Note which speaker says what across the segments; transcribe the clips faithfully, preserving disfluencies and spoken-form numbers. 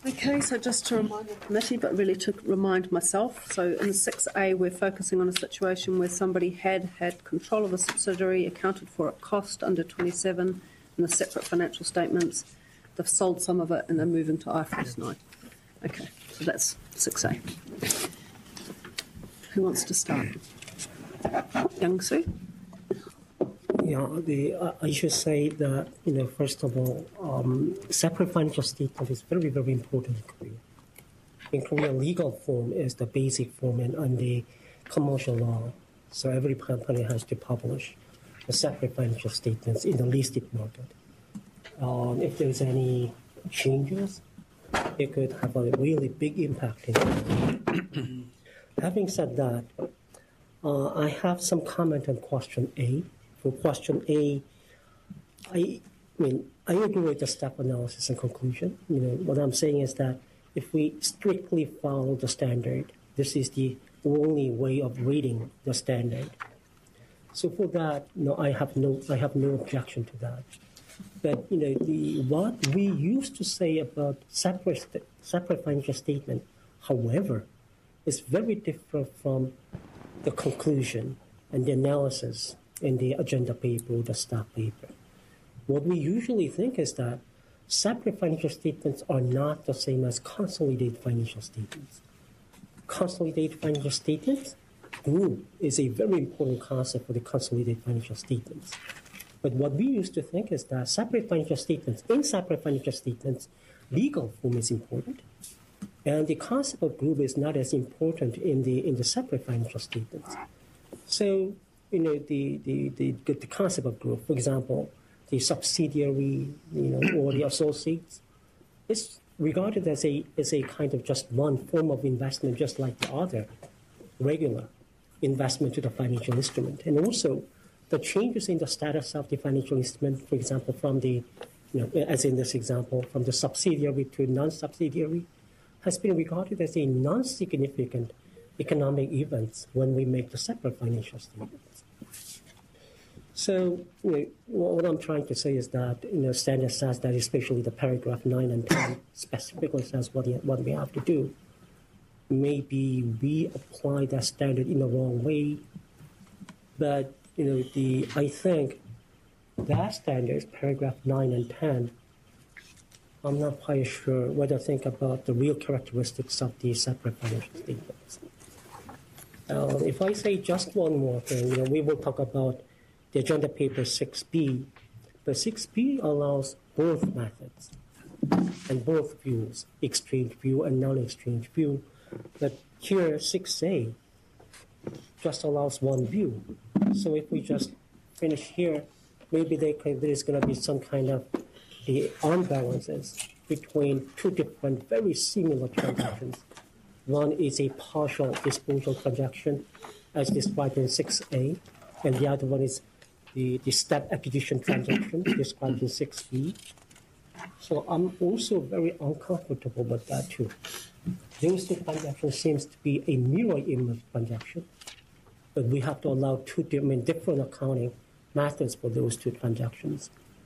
Speaker 1: Okay, so just to remind the committee, but really to remind myself, so in six A we're focusing on a situation where somebody had had control of a subsidiary, accounted for at cost under twenty-seven in the separate financial statements, they've sold some of it and they're moving to I F R S nine. Okay, so that's six A. Who wants to start? Young Sue?
Speaker 2: Yeah, the, uh, I should say that, you know, first of all, um, separate financial statement is very, very important in Korea. In Korea, legal form is the basic form and under commercial law. So every company has to publish the separate financial statements in the listed market. Um, if there's any changes, it could have a really big impact. In Having said that, uh, I have some comment on question A. For question A, I, I mean, I agree with the step analysis and conclusion. You know, what I'm saying is that if we strictly follow the standard, this is the only way of reading the standard. So for that, no, I have no, I have no objection to that. But you know, the what we used to say about separate separate financial statement, however, is very different from the conclusion and the analysis in the agenda paper or the staff paper. What we usually think is that separate financial statements are not the same as consolidated financial statements. Consolidated financial statements group is a very important concept for the consolidated financial statements. But what we used to think is that separate financial statements, in separate financial statements, legal form is important, and the concept of group is not as important in the in the separate financial statements. So, you know, the, the, the, the concept of group, for example, the subsidiary, you know, or the associates, is regarded as a as a kind of just one form of investment, just like the other regular investment to the financial instrument. And also, the changes in the status of the financial instrument, for example, from the, you know, as in this example, from the subsidiary to non-subsidiary, has been regarded as a non-significant economic event when we make the separate financial statements. So, you know, what I'm trying to say is that, you know, standard says that, especially the paragraph nine and ten specifically says what, what we have to do. Maybe we apply that standard in the wrong way, but, you know, the I think that standards, paragraph nine and ten, I'm not quite sure whether to think about the real characteristics of the separate financial statements. Uh, if I say just one more thing, you know, we will talk about the agenda paper six B, but six B allows both methods and both views, exchange view and non-exchange view. But here, six A just allows one view. So if we just finish here, maybe they can, there is going to be some kind of the unbalances between two different, very similar transactions. One is a partial disposal transaction, as described in six A, and the other one is the, the step acquisition transaction, described in six B. So I'm also very uncomfortable with that too. Those two transactions seems to be a mirror image transaction, but we have to allow two different, different accounting methods for those two transactions.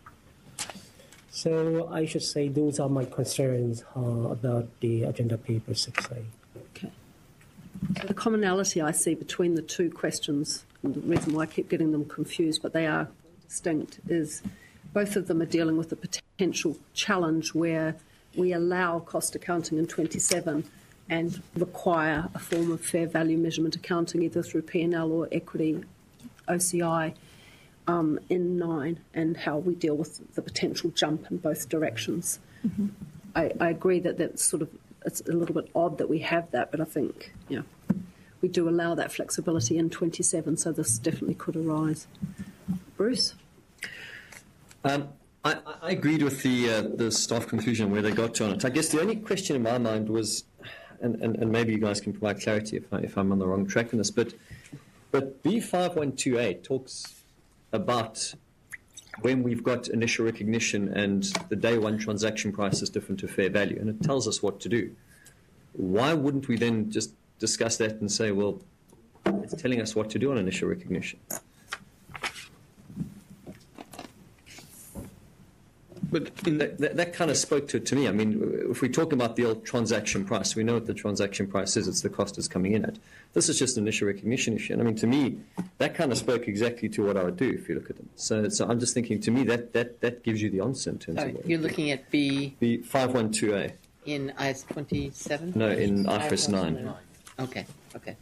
Speaker 2: So I should say those are my concerns uh, about the agenda paper six A.
Speaker 1: Okay. So the commonality I see between the two questions, and the reason why I keep getting them confused, but they are distinct, is both of them are dealing with a potential challenge where we allow cost accounting in twenty-seven and require a form of fair value measurement accounting either through P and L or equity O C I um, in nine, and how we deal with the potential jump in both directions. Mm-hmm. I, I agree that that's sort of, it's a little bit odd that we have that, but I think, you know, we do allow that flexibility in twenty-seven, so this definitely could arise. Bruce?
Speaker 3: Um, I, I agreed with the uh, the staff conclusion where they got to on it. I guess the only question in my mind was, and, and, and maybe you guys can provide clarity if, I, if I'm on the wrong track in this, but but B five one two eight talks about when we've got initial recognition and the day one transaction price is different to fair value, and it tells us what to do. Why wouldn't we then just discuss that and say, well, it's telling us what to do on initial recognition? But that, that, that kind of spoke to it to me. I mean, if we talk about the old transaction price, we know what the transaction price is. It's the cost it's coming in at. This is just an initial recognition issue. And I mean, to me, that kind of spoke exactly to what I would do if you look at them. So, so I'm just thinking, to me, that, that, that gives you the answer in terms
Speaker 4: Sorry,
Speaker 3: of what
Speaker 4: you're looking at B
Speaker 3: the five one two A.
Speaker 4: in I S twenty-seven?
Speaker 3: No, in I F R S nine.
Speaker 4: Okay, okay.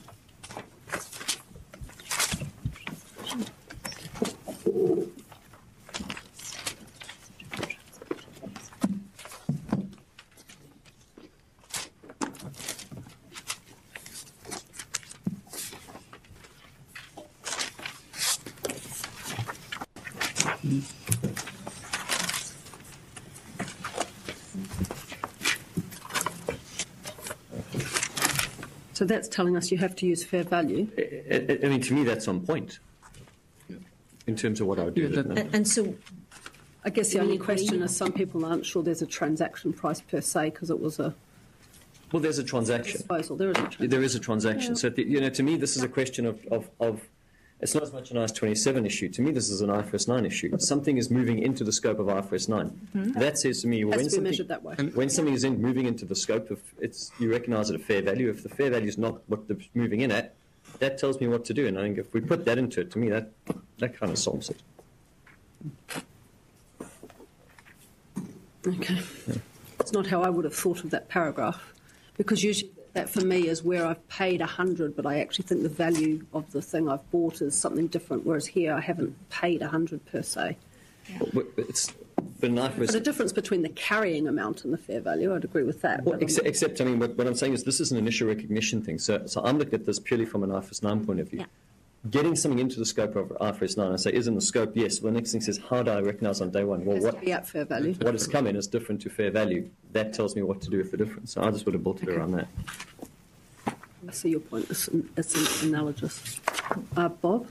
Speaker 1: So that's telling us you have to use fair value.
Speaker 3: I, I, I mean, to me, that's on point in terms of what I would do.
Speaker 5: Yeah,
Speaker 3: with it
Speaker 5: that-
Speaker 3: now.
Speaker 6: And, and so,
Speaker 1: I guess the
Speaker 6: We
Speaker 1: only
Speaker 6: agree.
Speaker 1: question is some people aren't sure there's a transaction price per se because it was a
Speaker 3: Well, there's a transaction.
Speaker 1: disposal. There is a transaction.
Speaker 3: There is a transaction. So, the, you know, to me, this is a question of, of, of it's not as much an I S twenty-seven issue. To me, this is an I F R S nine issue. Something is moving into the scope of I F R S nine. That says to me,
Speaker 1: Has
Speaker 3: when
Speaker 1: to be
Speaker 3: something,
Speaker 1: measured that way.
Speaker 3: when something is in, moving into the scope of, it's you recognise it a fair value. If the fair value is not what it's moving in at, that tells me what to do. And I think if we put that into it, to me, that that kind of solves it.
Speaker 1: Okay. It's not how I would have thought of that paragraph, because usually that for me is where I've paid a hundred, but I actually think the value of the thing I've bought is something different. Whereas here, I haven't paid a hundred per se.
Speaker 3: But, but it's but an I F R S.
Speaker 1: But a difference between the carrying amount and the fair value, I'd agree with that.
Speaker 3: Well,
Speaker 1: but
Speaker 3: except, except, I mean, what, what I'm saying is this is an initial recognition thing. So, so I'm looking at this purely from an I F R S nine point of view.
Speaker 6: Yeah.
Speaker 3: Getting something into the scope of I F R S nine, I say, is in the scope, yes. Well, the next thing says, how do I recognise on day one? Well,
Speaker 1: it has
Speaker 3: what,
Speaker 1: to be at fair value.
Speaker 3: what has come in is different to fair value. That tells me what to do with the difference. So I just would have built it
Speaker 1: Okay.
Speaker 3: around that.
Speaker 1: I see your point. It's, it's an analogous. Uh, Bob?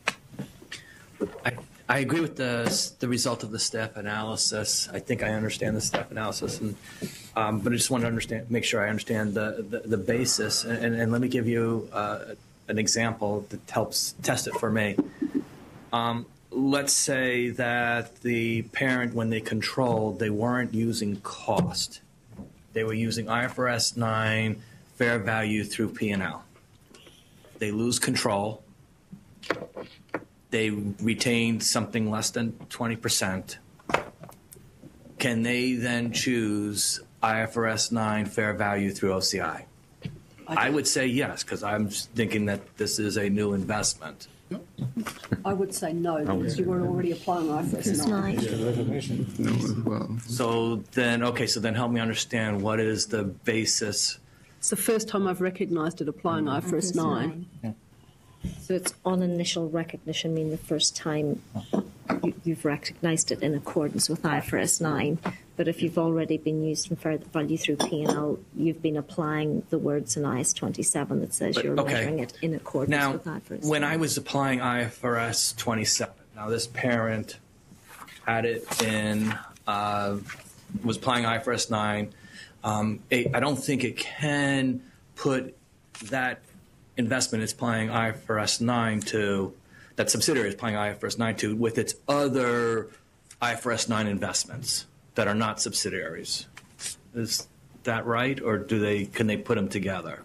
Speaker 5: I, I agree with the the result of the staff analysis. I think I understand the staff analysis, and um, but I just want to understand, make sure I understand the the, the basis. And, and, and let me give you uh, an example that helps test it for me. Um, let's say that the parent, when they controlled, they weren't using cost; they were using I F R S nine fair value through P and L. They lose control. They retained something less than twenty percent. Can they then choose I F R S nine fair value through O C I? I would say yes, because I'm thinking that this is a new investment.
Speaker 1: I would say no, because you were already applying I F R S
Speaker 6: it's
Speaker 1: nine.
Speaker 6: not.
Speaker 5: No, well. So then, okay, so then help me understand what is the basis.
Speaker 1: It's the first time I've recognised it applying I F R S nine.
Speaker 6: So it's on initial recognition, mean the first time you, you've recognised it in accordance with I F R S nine. But if you've already been used in fair value through P and L, you've been applying the words in I S twenty-seven that says
Speaker 5: But,
Speaker 6: you're
Speaker 5: okay.
Speaker 6: measuring it in accordance
Speaker 5: Now,
Speaker 6: with I F R S
Speaker 5: when
Speaker 6: nine.
Speaker 5: I was applying I F R S twenty-seven, now this parent had it in, uh, was applying I F R S nine. Um, it, I don't think it can put that investment it's applying I F R S nine to, that subsidiary is applying I F R S nine to, with its other I F R S nine investments that are not subsidiaries. Is that right, or do they? Can they put them together?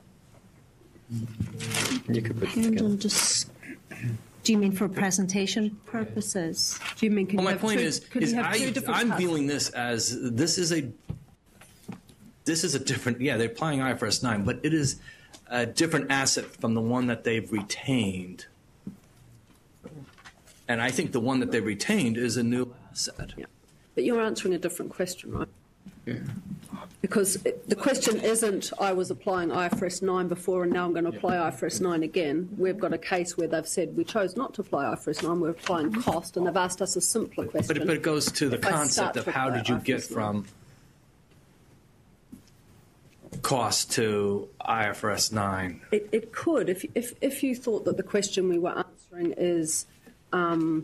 Speaker 3: You could put it
Speaker 6: Hand
Speaker 3: together.
Speaker 6: on dis- Do you mean for presentation purposes?
Speaker 1: Do you mean, can
Speaker 5: Well,
Speaker 1: you
Speaker 5: my
Speaker 1: have
Speaker 5: point
Speaker 1: two,
Speaker 5: is,
Speaker 1: could
Speaker 5: is
Speaker 1: you have two
Speaker 5: I,
Speaker 1: different
Speaker 5: I'm
Speaker 1: cuts?
Speaker 5: viewing this as this is a this is a different. Yeah, they're applying I F R S nine, but it is a different asset from the one that they've retained. And I think the one that they've retained is a new asset.
Speaker 1: Yeah. But you're answering a different question, right? Because it, the question isn't, I was applying I F R S nine before and now I'm going to apply I F R S nine again. We've got a case where they've said we chose not to apply I F R S nine, we're applying cost, and they've asked us a simpler
Speaker 5: But
Speaker 1: question.
Speaker 5: it, but it goes to the
Speaker 1: If I
Speaker 5: concept
Speaker 1: start
Speaker 5: of
Speaker 1: to
Speaker 5: how
Speaker 1: apply
Speaker 5: did you
Speaker 1: I F R
Speaker 5: get
Speaker 1: S nine.
Speaker 5: from cost to I F R S nine.
Speaker 1: It, it could, if, if, if you thought that the question we were answering is, um,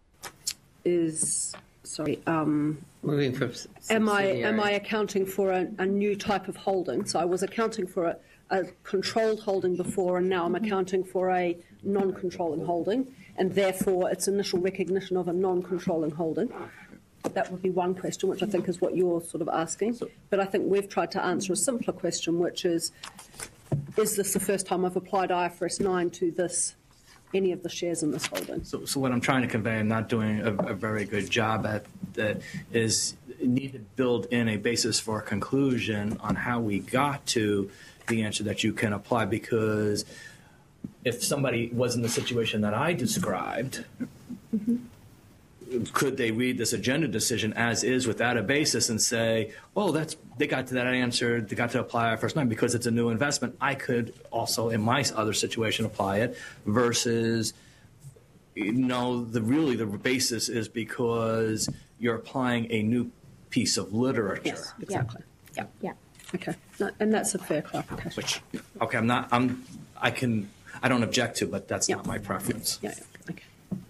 Speaker 1: is sorry, um,
Speaker 4: Moving from
Speaker 1: am I am
Speaker 4: subsidiary.
Speaker 1: I accounting for a, a new type of holding? So I was accounting for a, a controlled holding before, and now I'm accounting for a non-controlling holding, and therefore it's initial recognition of a non-controlling holding. that would be one question, which I think is what you're sort of asking. But I think we've tried to answer a simpler question, which is, is this the first time I've applied I F R S nine to this, any of the shares in this holding?
Speaker 5: So, so what I'm trying to convey, I'm not doing a, a very good job at, that is you need to build in a basis for a conclusion on how we got to the answer that you can apply, because if somebody was in the situation that I described, mm-hmm. could they read this agenda decision as is without a basis and say, oh, that's they got to that answer, they got to apply I F R S nine because it's a new investment. I could also, in my other situation, apply it versus, you know, the really the basis is because you're applying a new piece of literature.
Speaker 1: Yes, exactly.
Speaker 6: Yeah. Yeah.
Speaker 1: Okay, no, and that's a fair clarification.
Speaker 5: Which, okay, I'm not, I'm, I can, I don't object to, but that's
Speaker 1: Yeah.
Speaker 5: not my preference.
Speaker 1: Yeah, yeah. Okay.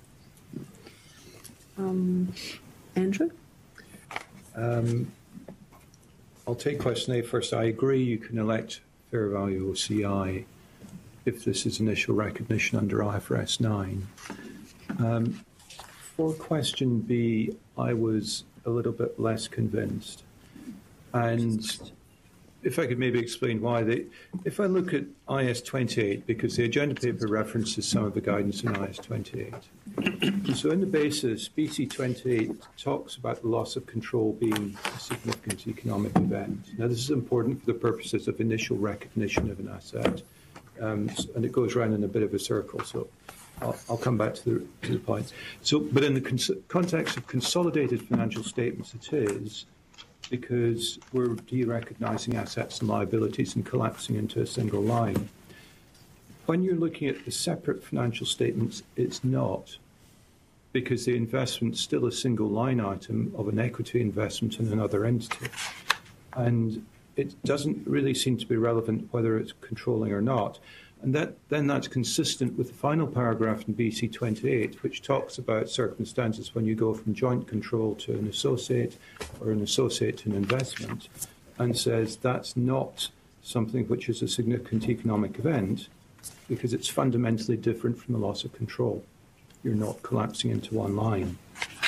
Speaker 1: Um, Andrew?
Speaker 7: Um, I'll take question A first. I agree you can elect fair value O C I if this is initial recognition under I F R S nine. Um, for question B, I was a little bit less convinced. And if I could maybe explain why. They, if I look at I S twenty-eight, because the agenda paper references some of the guidance in I S twenty-eight. So in the basis, B C twenty-eight talks about the loss of control being a significant economic event. Now, this is important for the purposes of initial recognition of an asset, um, and it goes around in a bit of a circle. So I'll, I'll come back to the, to the point. So, but in the cons- context of consolidated financial statements, it is, because we're de-recognizing assets and liabilities and collapsing into a single line. When you're looking at the separate financial statements, it's not, because the investment's still a single line item of an equity investment in another entity. And it doesn't really seem to be relevant whether it's controlling or not. And that, then that's consistent with the final paragraph in B C twenty-eight, which talks about circumstances when you go from joint control to an associate or an associate to an investment, and says that's not something which is a significant economic event because it's fundamentally different from the loss of control. You're not collapsing into one line.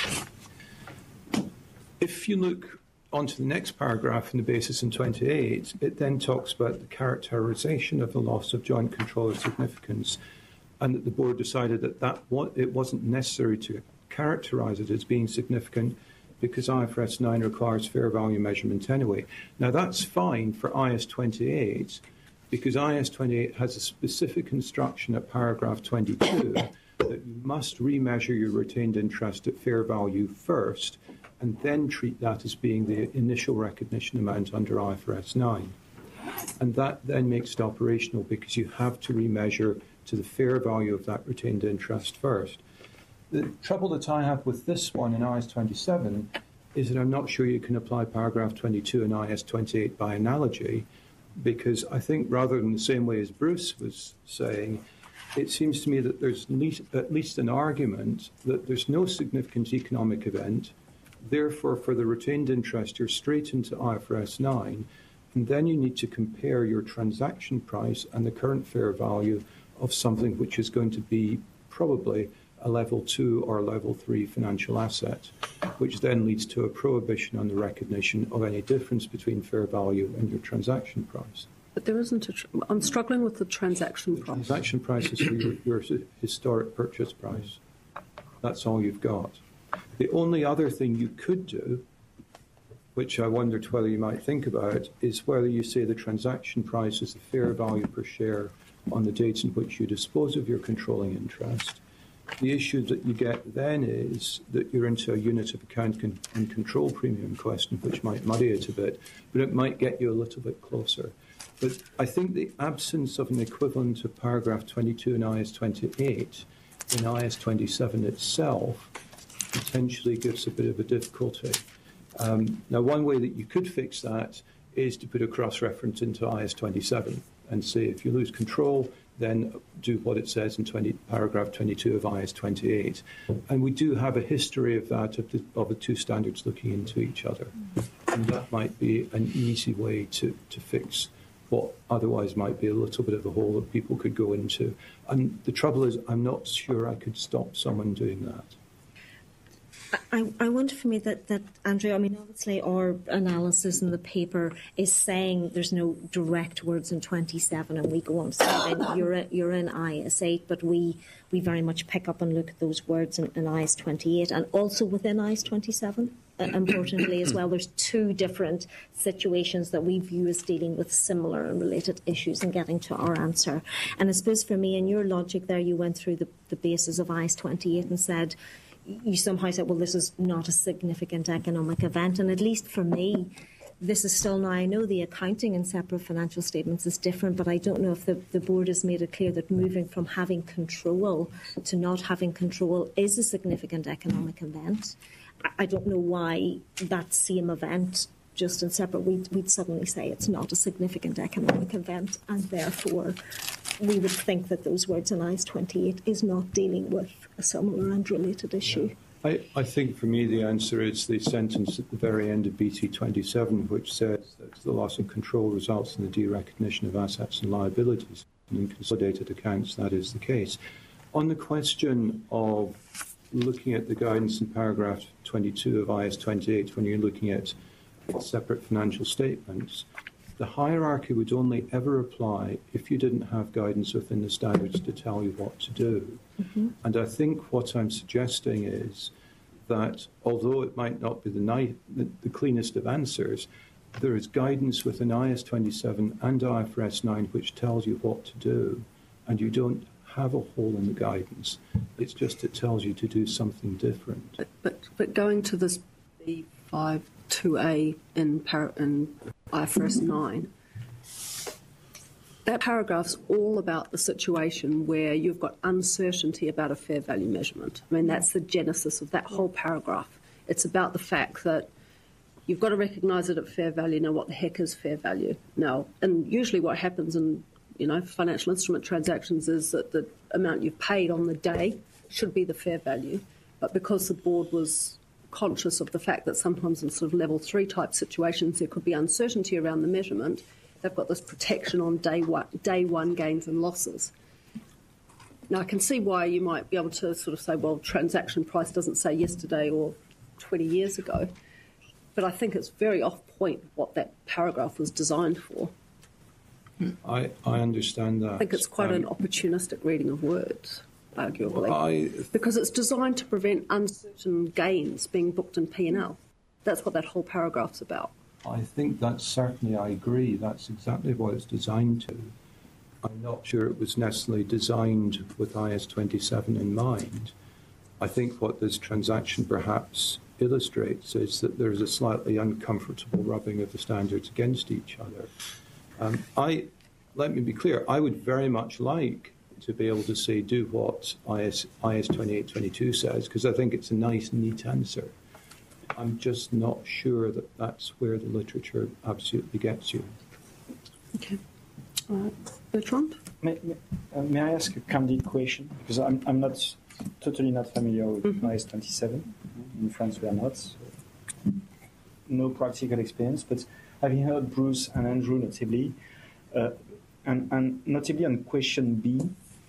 Speaker 7: If you look onto the next paragraph in the basis in twenty-eight, it then talks about the characterization of the loss of joint control of significance, and that the board decided that, that what, it wasn't necessary to characterize it as being significant because I F R S nine requires fair value measurement anyway. Now, that's fine for I S twenty-eight, because I S twenty-eight has a specific instruction at paragraph twenty-two that you must remeasure your retained interest at fair value first, and then treat that as being the initial recognition amount under I F R S nine. And that then makes it operational because you have to remeasure to the fair value of that retained interest first. The trouble that I have with this one in I S twenty-seven is that I'm not sure you can apply paragraph twenty-two in I S twenty-eight by analogy, because I think rather than the same way as Bruce was saying, it seems to me that there's least, at least an argument that there's no significant economic event. Therefore, for the retained interest, you're straight into I F R S nine, and then you need to compare your transaction price and the current fair value of something which is going to be probably a level two or level three financial asset, which then leads to a prohibition on the recognition of any difference between fair value and your transaction price.
Speaker 1: But there isn't a... Tr- I'm struggling with the transaction
Speaker 7: The
Speaker 1: price.
Speaker 7: transaction price is for your, your historic purchase price. That's all you've got. The only other thing you could do, which I wondered whether you might think about, is whether you say the transaction price is the fair value per share on the date in which you dispose of your controlling interest. The issue that you get then is that you're into a unit of account con- and control premium question, which might muddy it a bit, but it might get you a little bit closer. But I think the absence of an equivalent of paragraph twenty-two in I S twenty-eight in I S twenty-seven itself potentially gives a bit of a difficulty. Um, now, one way that you could fix that is to put a cross-reference into I S twenty-seven and say if you lose control, then do what it says in twenty, paragraph twenty-two of I S twenty-eight. And we do have a history of that, of the, of the two standards looking into each other. And that might be an easy way to, to fix what otherwise might be a little bit of a hole that people could go into. And the trouble is, I'm not sure I could stop someone doing that.
Speaker 6: I, I wonder for me that, that, Andrew, I mean, obviously our analysis in the paper is saying there's no direct words in twenty-seven, and we go on to say then you're, in, you're in I S eight, but we, we very much pick up and look at those words in, in I S twenty-eight and also within I S twenty-seven. Uh, importantly as well, there's two different situations that we view as dealing with similar and related issues and getting to our answer. And I suppose for me, in your logic there, you went through the, the basis of I S twenty-eight and said, you somehow said, well, this is not a significant economic event. And at least for me, this is still now, I know the accounting in separate financial statements is different, but I don't know if the, the board has made it clear that moving from having control to not having control is a significant economic event. I don't know why that same event, just in separate, we'd, we'd suddenly say it's not a significant economic event, and therefore we would think that those words in I S twenty-eight is not dealing with a similar and related issue.
Speaker 7: I, I think for me the answer is the sentence at the very end of B T twenty-seven, which says that the loss of control results in the derecognition of assets and liabilities. And in consolidated accounts, that is the case. On the question of looking at the guidance in paragraph twenty-two of I S twenty-eight, when you're looking at separate financial statements, the hierarchy would only ever apply if you didn't have guidance within the standards to tell you what to do. Mm-hmm. And I think what I'm suggesting is that although it might not be the, ni- the, the cleanest of answers, there is guidance within I S twenty-seven and I F R S nine which tells you what to do, and you don't have a hole in the guidance. It's just it tells you to do something different.
Speaker 1: But but, but going to this B five two A in, par- in I F R S nine, that paragraph's all about the situation where you've got uncertainty about a fair value measurement. I mean, that's the genesis of that whole paragraph. It's about the fact that you've got to recognise it at fair value. Now, what the heck is fair value? Now, and usually what happens in you know, financial instrument transactions is that the amount you've paid on the day should be the fair value. But because the board was conscious of the fact that sometimes in sort of level three type situations there could be uncertainty around the measurement, they've got this protection on day one, day one gains and losses. Now, I can see why you might be able to sort of say, well, transaction price doesn't say yesterday or twenty years ago. But I think it's very off point what that paragraph was designed for.
Speaker 7: I, I understand that.
Speaker 1: I think it's quite
Speaker 7: um,
Speaker 1: an opportunistic reading of words, arguably,
Speaker 7: I,
Speaker 1: because it's designed to prevent uncertain gains being booked in P and L. That's what that whole paragraph's about.
Speaker 7: I think that's certainly, I agree, that's exactly what it's designed to. I'm not sure it was necessarily designed with I S twenty-seven in mind. I think what this transaction perhaps illustrates is that there's a slightly uncomfortable rubbing of the standards against each other. Um, I, let me be clear, I would very much like to be able to say do what I S, I S twenty-eight twenty-two says, because I think it's a nice, neat answer. I'm just not sure that that's where the literature absolutely gets you.
Speaker 1: Okay. Uh, Bertrand?
Speaker 8: May, may, uh, may I ask a candid question? Because I'm, I'm not totally not familiar with mm-hmm. I S twenty-seven. In France, we are not. So no practical experience, but having heard Bruce and Andrew notably, uh, and, and notably on question B,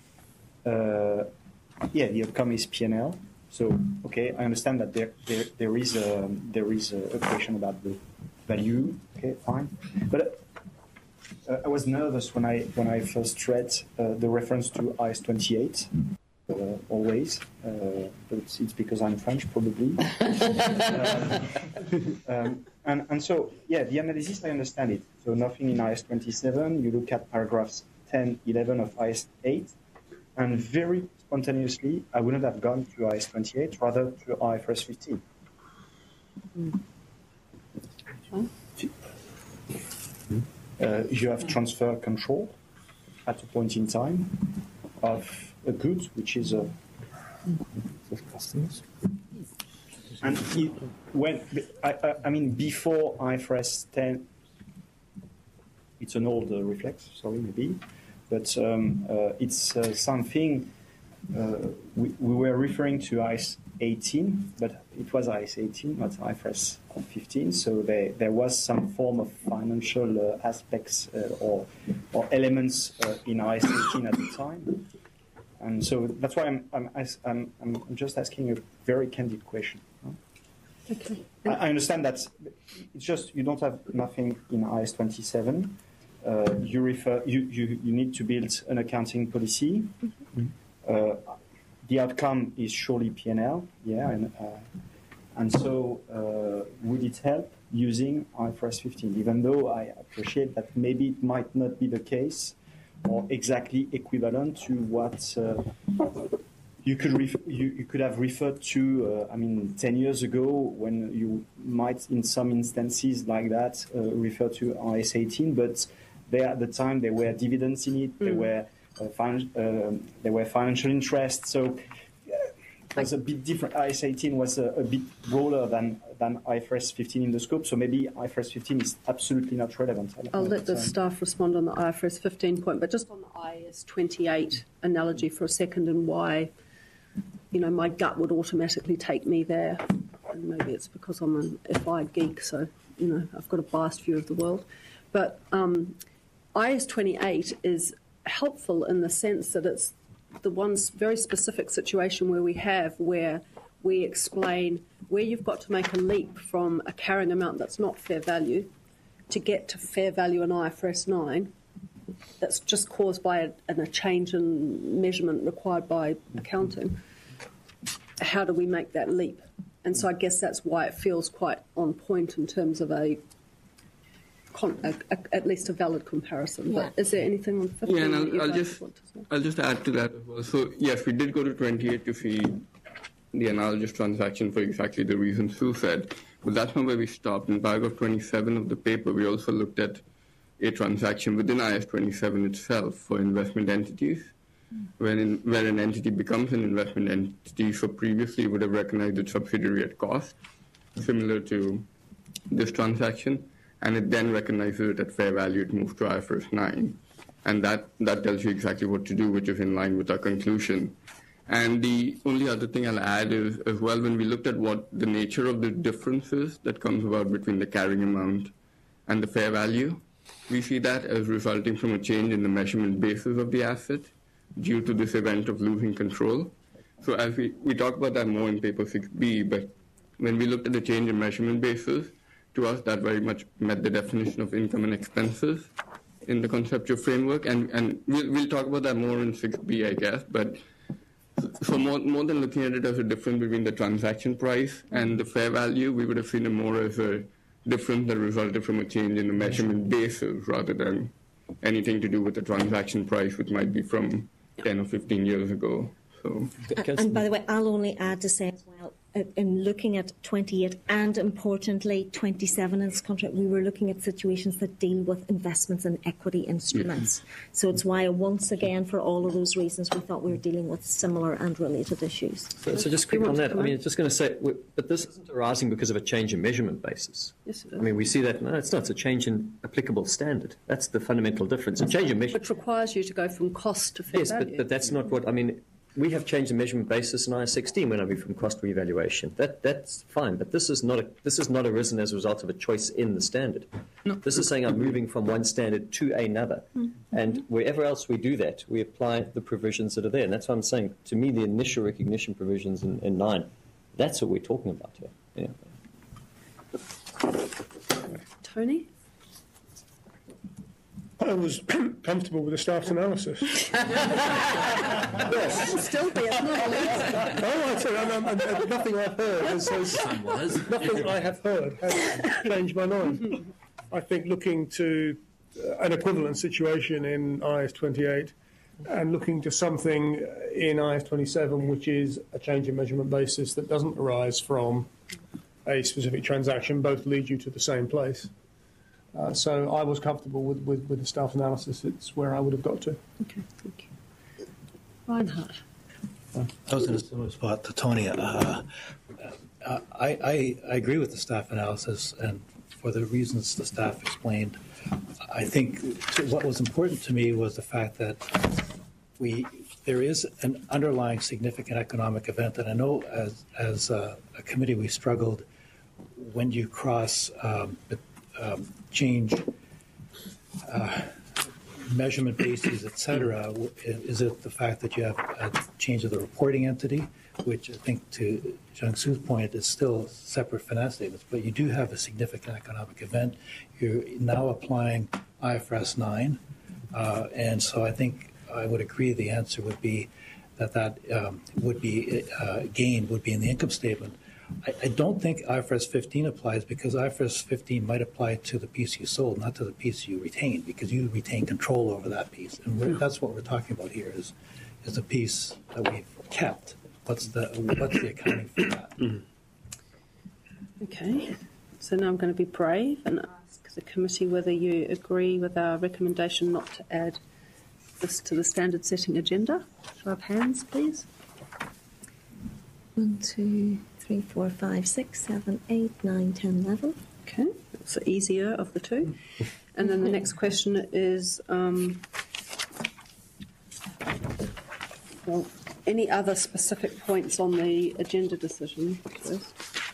Speaker 8: uh, yeah, the outcome is P and L. So, okay, I understand that there there, there is a there is a, a question about the value. Okay, fine, but uh, I was nervous when I when I first read uh, the reference to I S twenty-eight. Uh, always, uh, but it's, it's because I'm French, probably. uh, um, and, and so, yeah, the analysis, I understand it. So nothing in I S twenty-seven. You look at paragraphs ten, eleven of I S eight, and very spontaneously, I wouldn't have gone to I S twenty-eight, rather to I F R S fifteen. Mm. Uh, you have transfer control at a point in time of a good, which is a customers. And it, when I, I, I mean, before I F R S ten, it's an old uh, reflex. Sorry, maybe, but um, uh, it's uh, something uh, we, we were referring to I S eighteen, but it was I S eighteen, not I F R S fifteen. So there there was some form of financial uh, aspects uh, or or elements uh, in I S eighteen at the time. and so that's why I'm I'm as- I'm, I'm just asking a very candid question.
Speaker 1: Okay.
Speaker 8: I, I understand that it's just you don't have nothing in I S twenty-seven. Uh, you refer you, you you need to build an accounting policy.
Speaker 1: Mm-hmm.
Speaker 8: Uh, the outcome is surely P and L, yeah, and uh, and so uh, would it help using I F R S fifteen? Even though I appreciate that maybe it might not be the case or exactly equivalent to what uh, you could ref- you, you could have referred to. Uh, I mean, ten years ago, when you might, in some instances like that, uh, refer to I S eighteen, but there at the time there were dividends in it, there
Speaker 1: Mm.
Speaker 8: were uh, fin- um there were financial interest, so uh, it was a bit different. I S eighteen was a, a bit broader than than I F R S fifteen in the scope, so maybe I F R S fifteen is absolutely not relevant. I don't
Speaker 1: I'll
Speaker 8: know,
Speaker 1: let the
Speaker 8: but, um,
Speaker 1: staff respond on the I F R S fifteen point, but just on the I S twenty-eight analogy for a second and why, you know, my gut would automatically take me there. And maybe it's because I'm an F I geek, so, you know, I've got a biased view of the world. But um, I S twenty-eight is helpful in the sense that it's the one very specific situation where we have where we explain where you've got to make a leap from a carrying amount that's not fair value to get to fair value in I F R S nine that's just caused by a, a change in measurement required by accounting. How do we make that leap? And so I guess that's why it feels quite on point in terms of a, con, a, a at least a valid comparison.
Speaker 6: Yeah.
Speaker 1: But is there anything on fifteen
Speaker 9: Yeah, and
Speaker 1: that
Speaker 9: I'll,
Speaker 1: you
Speaker 9: I'll
Speaker 1: guys
Speaker 9: just
Speaker 1: want to say?
Speaker 9: I'll just add to that as well. So yes, we did go to twenty-eight to see the analogous transaction for exactly the reasons Sue said, but that's not where we stopped. In paragraph twenty-seven of the paper, we also looked at a transaction within I S twenty-seven itself for investment entities, when in, where an entity becomes an investment entity. So previously, it would have recognized its subsidiary at cost, similar to this transaction, and it then recognizes it at fair value. It moves to I F R S nine, and that, that tells you exactly what to do, which is in line with our conclusion. And the only other thing I'll add is, as well, when we looked at what the nature of the differences that comes about between the carrying amount and the fair value, we see that as resulting from a change in the measurement basis of the asset due to this event of losing control. So as we, we talk about that more in paper six B, but when we looked at the change in measurement basis, to us that very much met the definition of income and expenses in the conceptual framework. And, and we'll, we'll talk about that more in six B, I guess, but so more, more than looking at it as a difference between the transaction price and the fair value, we would have seen it more as a difference that resulted from a change in the measurement basis rather than anything to do with the transaction price, which might be from ten or fifteen years ago. So.
Speaker 6: And, and by the way, I'll only add to say as well, uh, in looking at twenty-eight and importantly twenty-seven in this contract, we were looking at situations that deal with investments in equity instruments. Yeah. So it's why, once again, for all of those reasons, we thought we were dealing with similar and related issues.
Speaker 3: So, so just quick on that, I mean, it's just going to say, but this isn't arising because of a change in measurement basis.
Speaker 1: Yes, it is.
Speaker 3: I mean, we see that, no, it's not, it's a change in applicable standard. That's the fundamental difference. A change in measurement.
Speaker 1: Which requires you to go from cost to fair
Speaker 3: yes,
Speaker 1: value.
Speaker 3: Yes, but, but that's not what, I mean, we have changed the measurement basis in I S sixteen when I move from cost revaluation. That that's fine, but this is not a, this is not arisen as a result of a choice in the standard. No. This is saying I'm moving from one standard to another, mm-hmm. and wherever else we do that, we apply the provisions that are there. And that's why I'm saying, to me, the initial recognition provisions in, in nine, that's what we're talking about here. Yeah.
Speaker 1: Tony?
Speaker 10: I was comfortable with the staff's analysis.
Speaker 1: Yes. Still be, it's not a
Speaker 10: Oh, I said, and, and, and nothing I've heard has, has nothing I have heard has changed my mind. I think looking to uh, an equivalent situation in I S twenty-eight and looking to something in I S twenty-seven, which is a change in measurement basis that doesn't arise from a specific transaction, both lead you to the same place. Uh, so I was comfortable with, with, with the staff analysis. It's where I would have got to.
Speaker 1: Okay, thank you. Reinhard.
Speaker 11: I was in a similar spot to Tony. Uh, I, I, I agree with the staff analysis, and for the reasons the staff explained, I think what was important to me was the fact that we there is an underlying significant economic event, and I know as as a, a committee we struggled when you cross um, Um, change uh, measurement bases, et cetera, w- is it the fact that you have a change of the reporting entity, which I think to Jiangsu's point is still separate finance statements, but you do have a significant economic event. You're now applying I F R S nine, uh, and so I think I would agree the answer would be that that um, would be uh, gain would be in the income statement. I, I don't think I F R S fifteen applies because I F R S fifteen might apply to the piece you sold, not to the piece you retained, because you retain control over that piece. And we're, that's what we're talking about here is, is the piece that we've kept. What's the, what's the accounting for that?
Speaker 1: Okay, so now I'm going to be brave and ask the committee whether you agree with our recommendation not to add this to the standard setting agenda. Show of hands, please.
Speaker 6: One, two, three, four, five, six, seven, eight, nine, ten, eleven.
Speaker 1: Okay, that's the easier of the two. And then the next question is, um, well, any other specific points on the agenda decision first?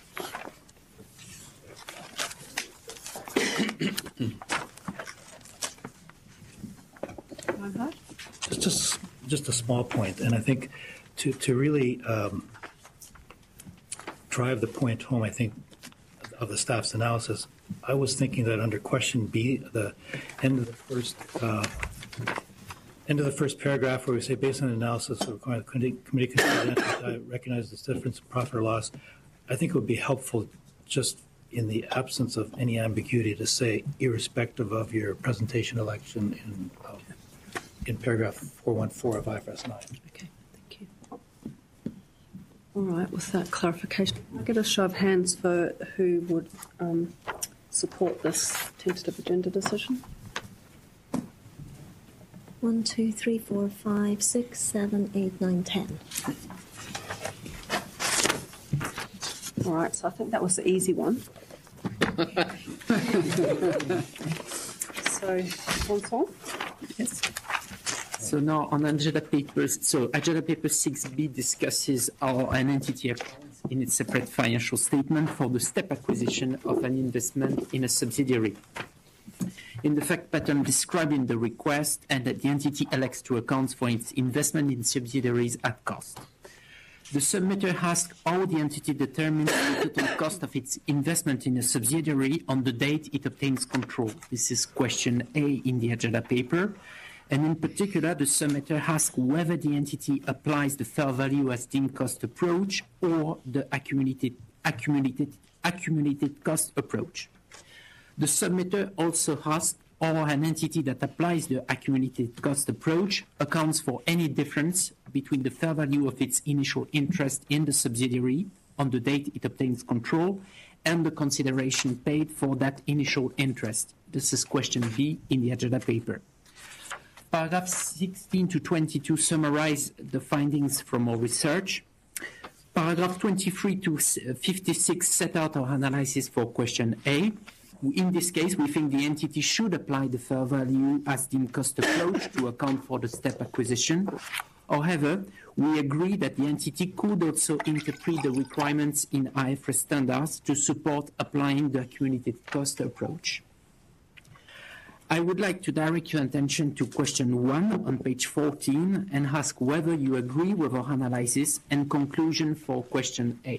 Speaker 1: Reinhard?
Speaker 11: Just, just, just a small point, and I think to, to really um, drive the point home, I think, of the staff's analysis, I was thinking that under question B, the end of the first uh, end of the first paragraph where we say, based on analysis of the committee committee I recognize this difference in profit or loss, I think it would be helpful just in the absence of any ambiguity to say, irrespective of your presentation election in uh, in paragraph four one four of I F R S nine.
Speaker 1: Okay, thank you. All right, with that clarification, I'll get a show of hands for who would um, support this tentative agenda decision.
Speaker 6: One, two, three, four, five, six, seven, eight, nine, ten.
Speaker 1: All right, so I think that was the easy one. So, Vincent?
Speaker 12: Yes. So now on agenda papers, so agenda paper six B discusses how an entity accounts in its separate financial statement for the step acquisition of an investment in a subsidiary. In the fact pattern described in the request, and that the entity elects to account for its investment in subsidiaries at cost. The submitter asks how the entity determines the total cost of its investment in a subsidiary on the date it obtains control. This is question A in the agenda paper. And in particular, the submitter asks whether the entity applies the fair value as deemed cost approach or the accumulated, accumulated, accumulated cost approach. The submitter also asks how an entity that applies the accumulated cost approach accounts for any difference between the fair value of its initial interest in the subsidiary on the date it obtains control and the consideration paid for that initial interest. This is question B in the agenda paper. Paragraphs sixteen to twenty-two summarize the findings from our research. Paragraph twenty-three to fifty-six set out our analysis for question A. In this case, we think the entity should apply the fair value as deemed cost approach to account for the step acquisition. However, we agree that the entity could also interpret the requirements in I F R S standards to support applying the accumulated cost approach. I would like to direct your attention to question one on page fourteen and ask whether you agree with our analysis and conclusion for question A.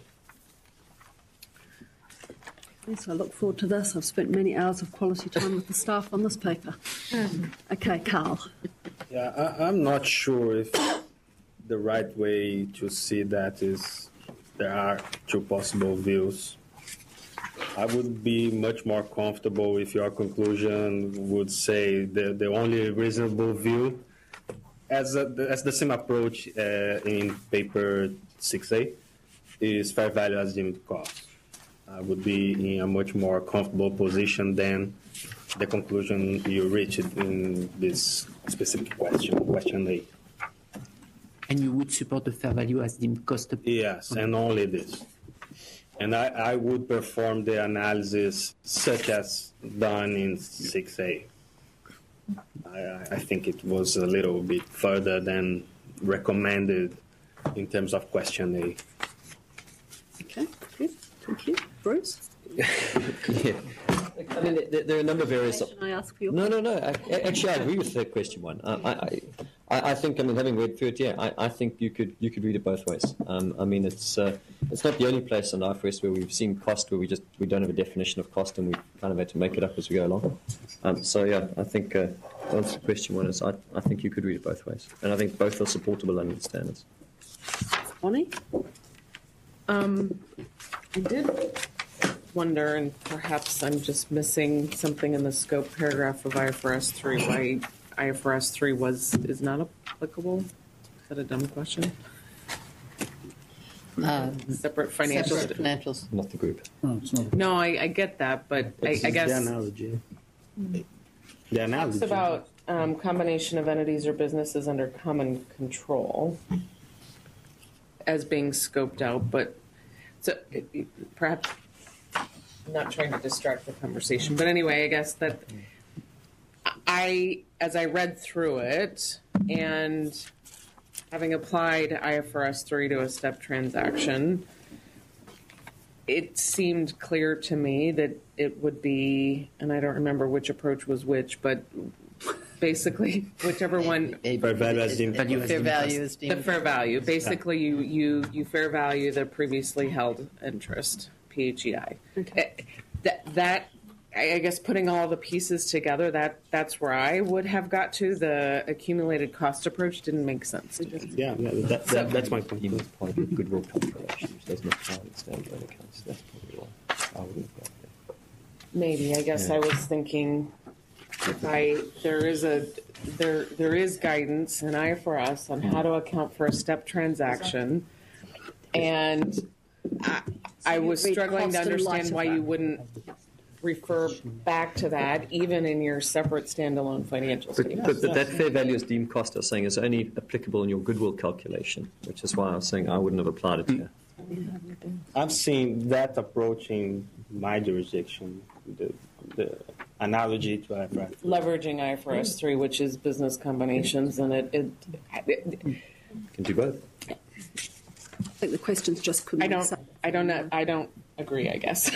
Speaker 1: Yes, I look forward to this. I've spent many hours of quality time with the staff on this paper. Okay, Carl.
Speaker 13: Yeah, I, I'm not sure if the right way to see that is there are two possible views. I would be much more comfortable if your conclusion would say the, the only reasonable view as, a, as the same approach uh, in paper six A is fair value as deemed cost. I would be in a much more comfortable position than the conclusion you reached in this specific question, question A.
Speaker 12: And you would support the fair value as deemed cost approach?
Speaker 13: Yes, and only this. And I, I would perform the analysis such as done in six A. I, I think it was a little bit further than recommended in terms of question A.
Speaker 1: Okay, good. Thank you. Bruce?
Speaker 3: Yeah. I mean, there, there are a number of areas.
Speaker 1: Can I ask for your
Speaker 3: No, no, no. I, actually, I agree with the question one. I, I, I, I think. I mean, having read through it, yeah, I, I think you could you could read it both ways. Um, I mean, it's uh, it's not the only place on I F R S where we've seen cost where we just we don't have a definition of cost and we kind of had to make it up as we go along. Um, so yeah, I think uh, to answer the question one is I, I think you could read it both ways, and I think both are supportable under the standards.
Speaker 1: Bonnie?
Speaker 14: Um, I did wonder, and perhaps I'm just missing something in the scope paragraph of I F R S three, why I F R S three was is not applicable. Is that a dumb question?
Speaker 4: Uh,
Speaker 14: separate financial
Speaker 4: separate financials.
Speaker 3: Not the group.
Speaker 11: No, it's not.
Speaker 14: No, I, I get that, but I, I guess
Speaker 13: the analogy. The analogy.
Speaker 14: it's about um, combination of entities or businesses under common control as being scoped out, but so it, it, perhaps I'm not trying to distract the conversation, but anyway, I guess that I, as I read through it and having applied I F R S three to a step transaction, it seemed clear to me that it would be, and I don't remember which approach was which, but basically whichever one.
Speaker 13: Fair value as deemed.
Speaker 4: Fair value is
Speaker 14: The
Speaker 4: deemed.
Speaker 14: fair value. Basically, you, you, you fair value the previously held interest, P H E I.
Speaker 1: Okay.
Speaker 14: That, that, I guess putting all the pieces together, that that's where I would have got to. The accumulated cost approach didn't make sense.
Speaker 13: Yeah, yeah that, that, that's my point.
Speaker 3: Even part of your goodwill calculation, which doesn't apply in standalone accounts. That's probably why I would have got there.
Speaker 14: Maybe. I guess I was thinking if I there is a there there is guidance in I F R S on how to account for a step transaction, and I, I was
Speaker 1: read
Speaker 14: struggling to
Speaker 1: cost in light
Speaker 14: understand
Speaker 1: of
Speaker 14: why
Speaker 1: that.
Speaker 14: you wouldn't refer back to that even in your separate standalone financial
Speaker 3: But,
Speaker 14: statements.
Speaker 3: but, but that fair value as deemed cost, I was saying, is only applicable in your goodwill calculation, which is why I was saying I wouldn't have applied it here.
Speaker 13: I've seen that approach in my jurisdiction, the, the analogy to I F R S.
Speaker 14: Leveraging I F R S three, which is business combinations, and it, it, it
Speaker 3: Can do both.
Speaker 1: I think the questions just couldn't
Speaker 14: I
Speaker 1: be
Speaker 14: don't
Speaker 1: said.
Speaker 14: I don't know I don't agree, I guess.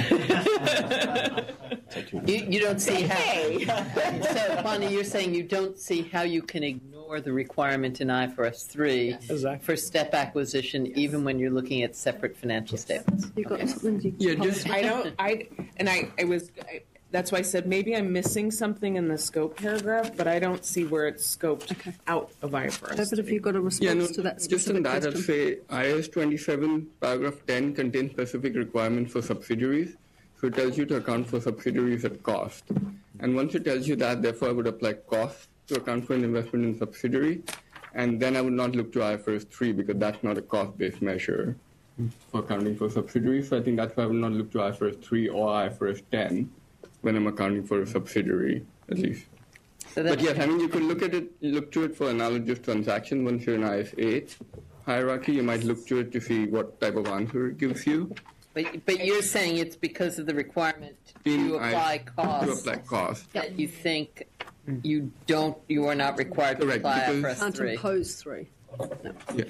Speaker 4: You, you don't see how.
Speaker 14: Hey.
Speaker 4: So, Bonnie, you're saying you don't see how you can ignore the requirement in I F R S three
Speaker 13: Exactly.
Speaker 4: for step acquisition, even when you're looking at separate financial statements.
Speaker 1: You got something you
Speaker 5: Yeah, just-
Speaker 14: I don't I and I I was I, that's why I said maybe I'm missing something in the scope paragraph, but I don't see where it's scoped
Speaker 1: Okay.
Speaker 14: out of I F R S.
Speaker 1: David, have you got a response
Speaker 9: Yeah, no,
Speaker 1: to that
Speaker 9: just
Speaker 1: specific
Speaker 9: on that, I'd
Speaker 1: question?
Speaker 9: say I S twenty-seven, paragraph ten contains specific requirements for subsidiaries. So it tells you to account for subsidiaries at cost. And once it tells you that, therefore, I would apply cost to account for an investment in subsidiary. And then I would not look to I F R S three because that's not a cost-based measure for accounting for subsidiaries. So I think that's why I would not look to I F R S three or I F R S ten when I'm accounting for a subsidiary, at least.
Speaker 4: So
Speaker 9: But
Speaker 4: that,
Speaker 9: yes, I mean, you could look at it, look to it for analogous transaction. Once you're in I S eight hierarchy, you might look to it to see what type of answer it gives you.
Speaker 4: but, but you're saying it's because of the requirement
Speaker 9: In
Speaker 4: to
Speaker 9: I-
Speaker 4: apply
Speaker 9: To
Speaker 4: costs
Speaker 9: apply cost.
Speaker 4: that you think you don't, you are not required to
Speaker 9: Correct,
Speaker 4: apply I F R
Speaker 9: because-
Speaker 4: S
Speaker 1: Can't
Speaker 4: three.
Speaker 1: impose three.
Speaker 9: Yeah.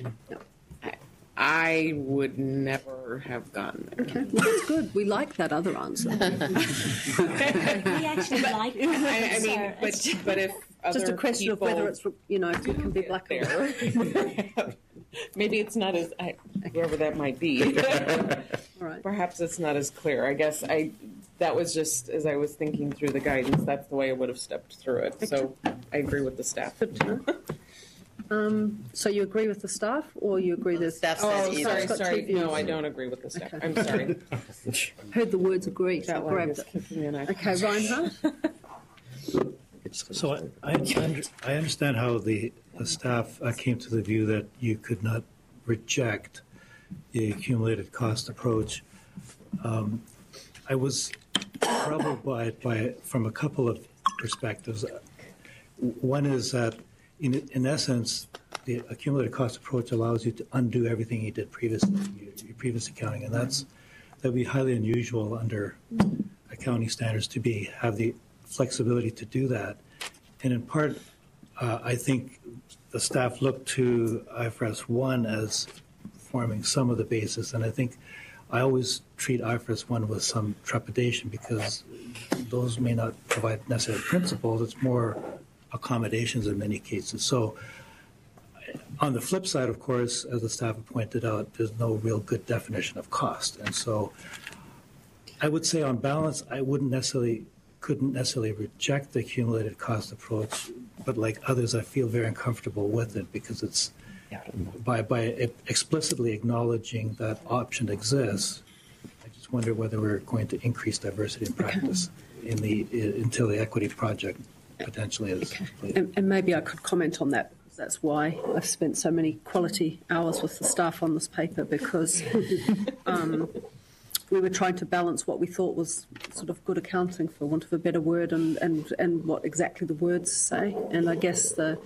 Speaker 14: I would never have gotten there.
Speaker 1: Okay, well, that's good. We like that other answer.
Speaker 15: We actually like that.
Speaker 14: I, I mean,
Speaker 15: So
Speaker 14: but
Speaker 15: it's-
Speaker 14: but if other
Speaker 1: Just a question
Speaker 14: people
Speaker 1: of whether it's, you know, if it can be black or white.
Speaker 14: there, maybe it's not as I, whoever that might be.
Speaker 1: All right.
Speaker 14: Perhaps it's not as clear. I guess I that was just as I was thinking through the guidance. That's the way I would have stepped through it. So I agree with the staff.
Speaker 1: Good to know. Um, so you agree with the staff, or you agree with
Speaker 4: Staff
Speaker 14: Oh,
Speaker 4: says
Speaker 14: sorry,
Speaker 4: either.
Speaker 1: got two
Speaker 14: sorry.
Speaker 1: views.
Speaker 14: No, I don't agree with the staff.
Speaker 1: Okay.
Speaker 14: I'm sorry.
Speaker 1: heard the words agree, so
Speaker 14: That
Speaker 1: I
Speaker 14: line
Speaker 1: grabbed
Speaker 14: is
Speaker 1: it.
Speaker 14: kicking in. I
Speaker 1: Okay, Reinhardt.
Speaker 11: So I, I, under- I understand how the, the staff uh, came to the view that you could not reject the accumulated cost approach. Um, I was troubled by it by, from a couple of perspectives. One is that, in, in essence, the accumulated cost approach allows you to undo everything you did previously, your, your previous accounting, and that's that would be highly unusual under accounting standards to be have the flexibility to do that. And in part, uh, I think the staff looked to I F R S one as forming some of the basis, and I think I always treat I F R S one with some trepidation because those may not provide necessary principles. It's more accommodations in many cases. So on the flip side, of course, as the staff have pointed out, there's no real good definition of cost. And so I would say on balance, I wouldn't necessarily, couldn't necessarily reject the accumulated cost approach, but like others, I feel very uncomfortable with it because it's by, by explicitly acknowledging that option exists. I just wonder whether we're going to increase diversity in practice in the, until the equity project potentially is completed.
Speaker 1: And, and maybe I could comment on that. That's why I've spent so many quality hours with the staff on this paper, because um, we were trying to balance what we thought was sort of good accounting, for want of a better word, and, and, and what exactly the words say. And I guess the,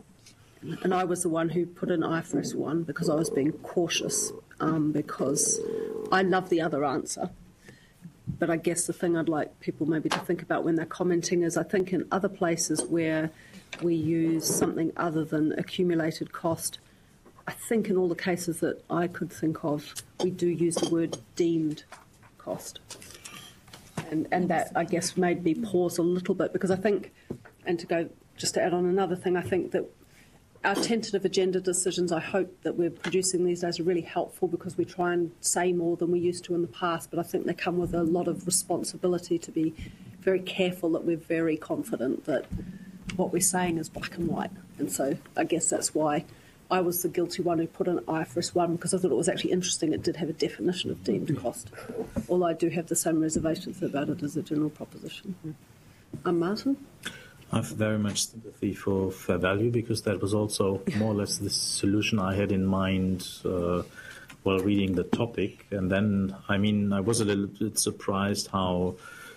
Speaker 1: and I was the one who put in I F R S one because I was being cautious, um, because I love the other answer. But I guess the thing I'd like people maybe to think about when they're commenting is, I think in other places where we use something other than accumulated cost, I think in all the cases that I could think of, we do use the word deemed cost. And, and that, I guess, made me pause a little bit, because I think, and to go, just to add on another thing, I think that our tentative agenda decisions, I hope that we're producing these days, are really helpful, because we try and say more than we used to in the past, but I think they come with a lot of responsibility to be very careful that we're very confident that what we're saying is black and white. And so I guess that's why I was the guilty one who put in I F R S one, because I thought it was actually interesting. It did have a definition of deemed cost, although I do have the same reservations about it as a general proposition. Um, Martin?
Speaker 15: I have very much sympathy for fair value, because that was also more or less the solution I had in mind uh, while reading the topic. And then, I mean, I was a little bit surprised how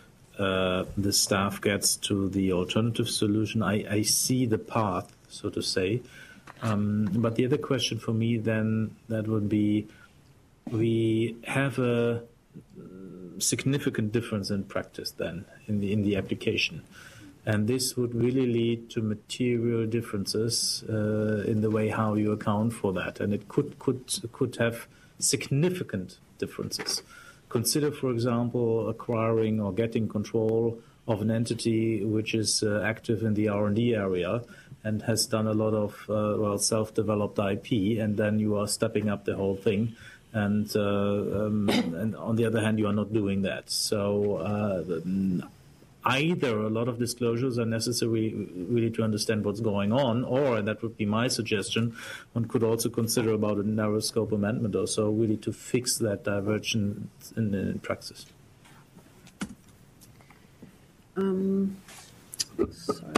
Speaker 15: uh, the staff gets to the alternative solution. I, I see the path, so to say. Um, but the other question for me then, that would be, we have a significant difference in practice then in the in the application. And this would really lead to material differences uh, in the way how you account for that. And it could could could have significant differences. Consider, for example, acquiring or getting control of an entity which is uh, active in the R and D area and has done a lot of uh, well self-developed I P, and then you are stepping up the whole thing. And, uh, um, and on the other hand, you are not doing that. So uh, either a lot of disclosures are necessary really to understand what's going on, or, and that would be my suggestion, one could also consider about a narrow scope amendment or so, really to fix that divergence in, in praxis.
Speaker 1: Um, sorry.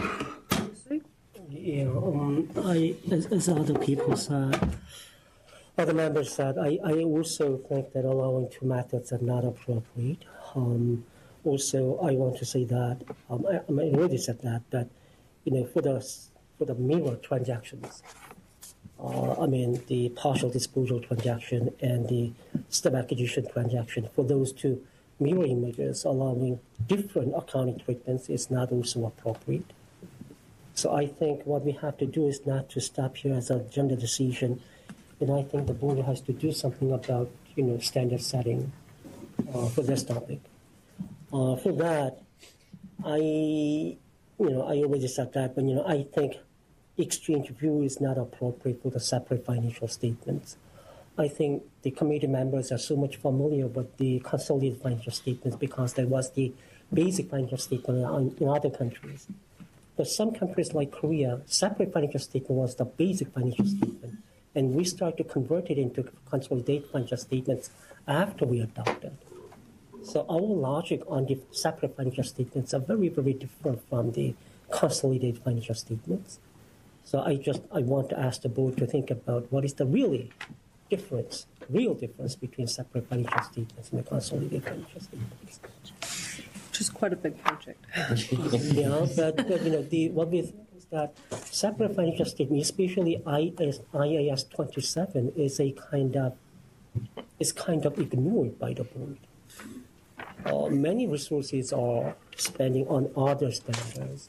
Speaker 2: Yeah, um, I, as, as other people said, other members said, I, I also think that allowing two methods are not appropriate. Um, Also, I want to say that um, I, I already said that that you know for the for the mirror transactions, uh, I mean the partial disposal transaction and the step acquisition transaction, for those two mirror images, allowing different accounting treatments is not also appropriate. So I think what we have to do is not to stop here as a agenda decision, and I think the board has to do something about you know standard setting uh, for this topic. Uh, for that, I, you know, I already said that, but, you know, I think exchange view is not appropriate for the separate financial statements. I think the committee members are so much familiar with the consolidated financial statements because that was the basic financial statement in, in other countries. But some countries like Korea, separate financial statement was the basic financial statement, and we started to convert it into consolidated financial statements after we adopted. So our logic on the separate financial statements are very, very different from the consolidated financial statements. So I just I want to ask the board to think about what is the really difference, real difference between separate financial statements and the consolidated financial statements.
Speaker 1: Which is quite a big project.
Speaker 2: Yeah, but, but you know the what we think is that separate financial statement, especially I A S twenty-seven, is a kind of is kind of ignored by the board. Uh, many resources are spending on other standards.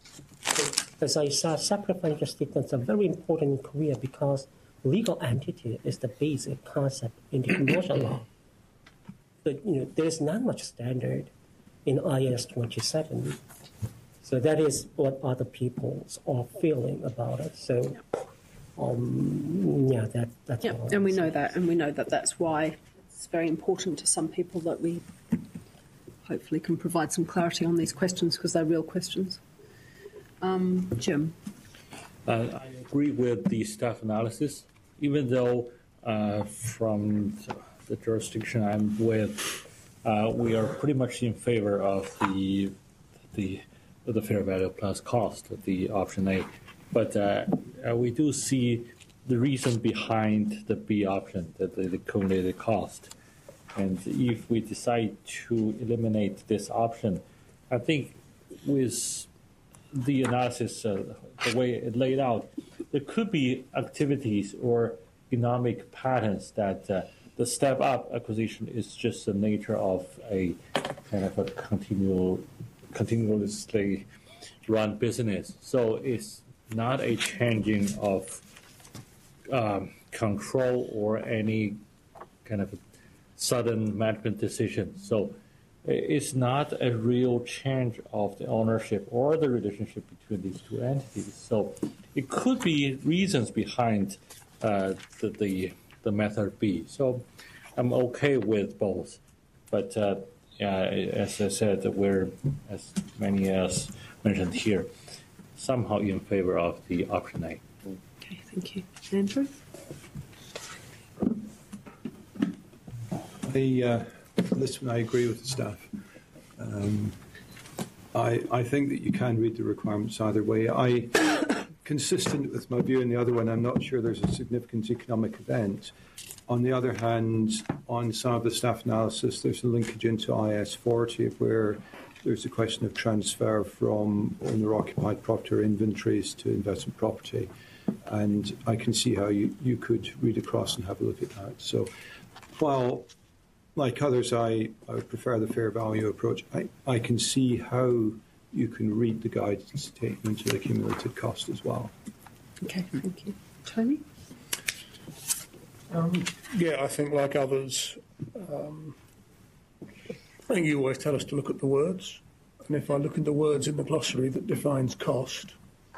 Speaker 2: As I said, separate financial statements are very important in Korea because legal entity is the basic concept in the commercial law. But you know, there's not much standard in I S twenty-seven. So that is what other people are feeling about it. So, um, yeah, that, that's
Speaker 1: Yeah,
Speaker 2: all I
Speaker 1: and we
Speaker 2: would
Speaker 1: know
Speaker 2: say.
Speaker 1: that, and we know that that's why it's very important to some people that we hopefully can provide some clarity on these questions because they're real questions. Um, Jim.
Speaker 15: Uh, I agree with the staff analysis, even though uh, from the jurisdiction I'm with, uh, we are pretty much in favor of the the the fair value plus cost of the option A, but uh, uh, we do see the reason behind the B option, the, the, the accumulated cost. And if we decide to eliminate this option, I think with the analysis, uh, the way it laid out, there could be activities or economic patterns that uh, the step-up acquisition is just the nature of a kind of a continual, continuously run business. So it's not a changing of um, control or any kind of sudden management decision. So it's not a real change of the ownership or the relationship between these two entities. So it could be reasons behind uh, the, the the method B. So I'm okay with both, but uh, yeah, as I said, we're, as many as mentioned here, somehow in favor of the option A.
Speaker 1: Okay, thank you. Andrew?
Speaker 7: I, uh, listen, I agree with the staff. Um, I, I think that you can read the requirements either way. I, consistent with my view in the other one, I'm not sure there's a significant economic event. On the other hand, on some of the staff analysis, there's a linkage into I S forty where there's a question of transfer from owner-occupied property or inventories to investment property. And I can see how you, you could read across and have a look at that. So while, like others, I, I would prefer the fair value approach, I, I can see how you can read the guidance statement to the accumulated cost as well.
Speaker 1: Okay, thank you. Tony?
Speaker 10: Um, yeah, I think like others, um, I think you always tell us to look at the words. And if I look at the words in the glossary that defines cost,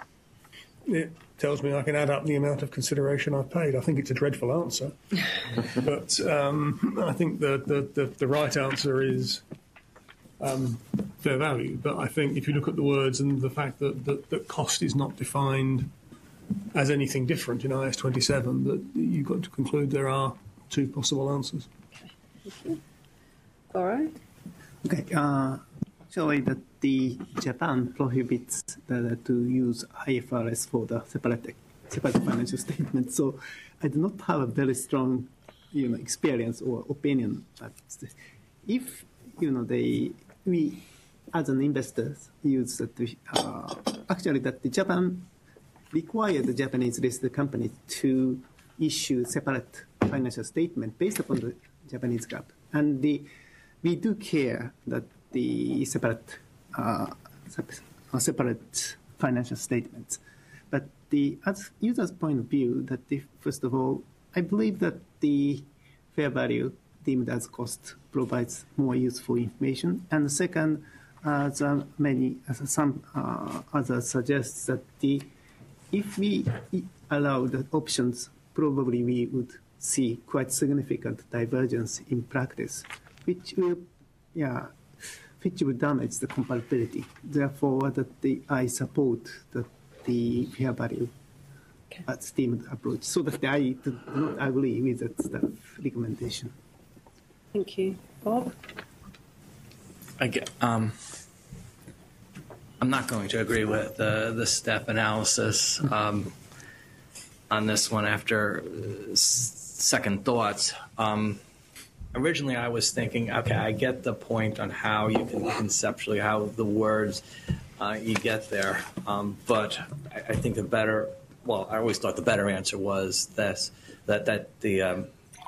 Speaker 10: it tells me I can add up the amount of consideration I've paid. I think it's a dreadful answer. But um, I think the, the, the, the right answer is um, fair value. But I think if you look at the words and the fact that, that, that cost is not defined as anything different in I S twenty-seven, that you've got to conclude there are two possible answers.
Speaker 1: Thank you. All right.
Speaker 12: Okay. Uh, actually, that the Japan prohibits the, to use I F R S for the separate separate financial statement. So I do not have a very strong, you know, experience or opinion. But if you know they we as an investors use that uh, actually that the Japan require the Japanese listed companies to issue separate financial statement based upon the Japanese GAAP. And the, we do care that the separate uh, separate financial statements. But the as user's point of view, that the, first of all, I believe that the fair value deemed as cost provides more useful information. And second, as uh, many as some uh, others suggest that the if we allow the options, probably we would see quite significant divergence in practice, which will, yeah, which will damage the comparability. Therefore, that the, I support that the fair value okay. uh, steamed approach, so that I do not agree with that staff recommendation.
Speaker 1: Thank you. Bob?
Speaker 5: I get, um, I'm not going to agree with the, the step analysis um, on this one after uh, second thoughts. Um, originally, I was thinking, okay, I get the point on how you can conceptually, how the words uh, you get there. Um, but I, I think the better, well, I always thought the better answer was this, that, that the, um,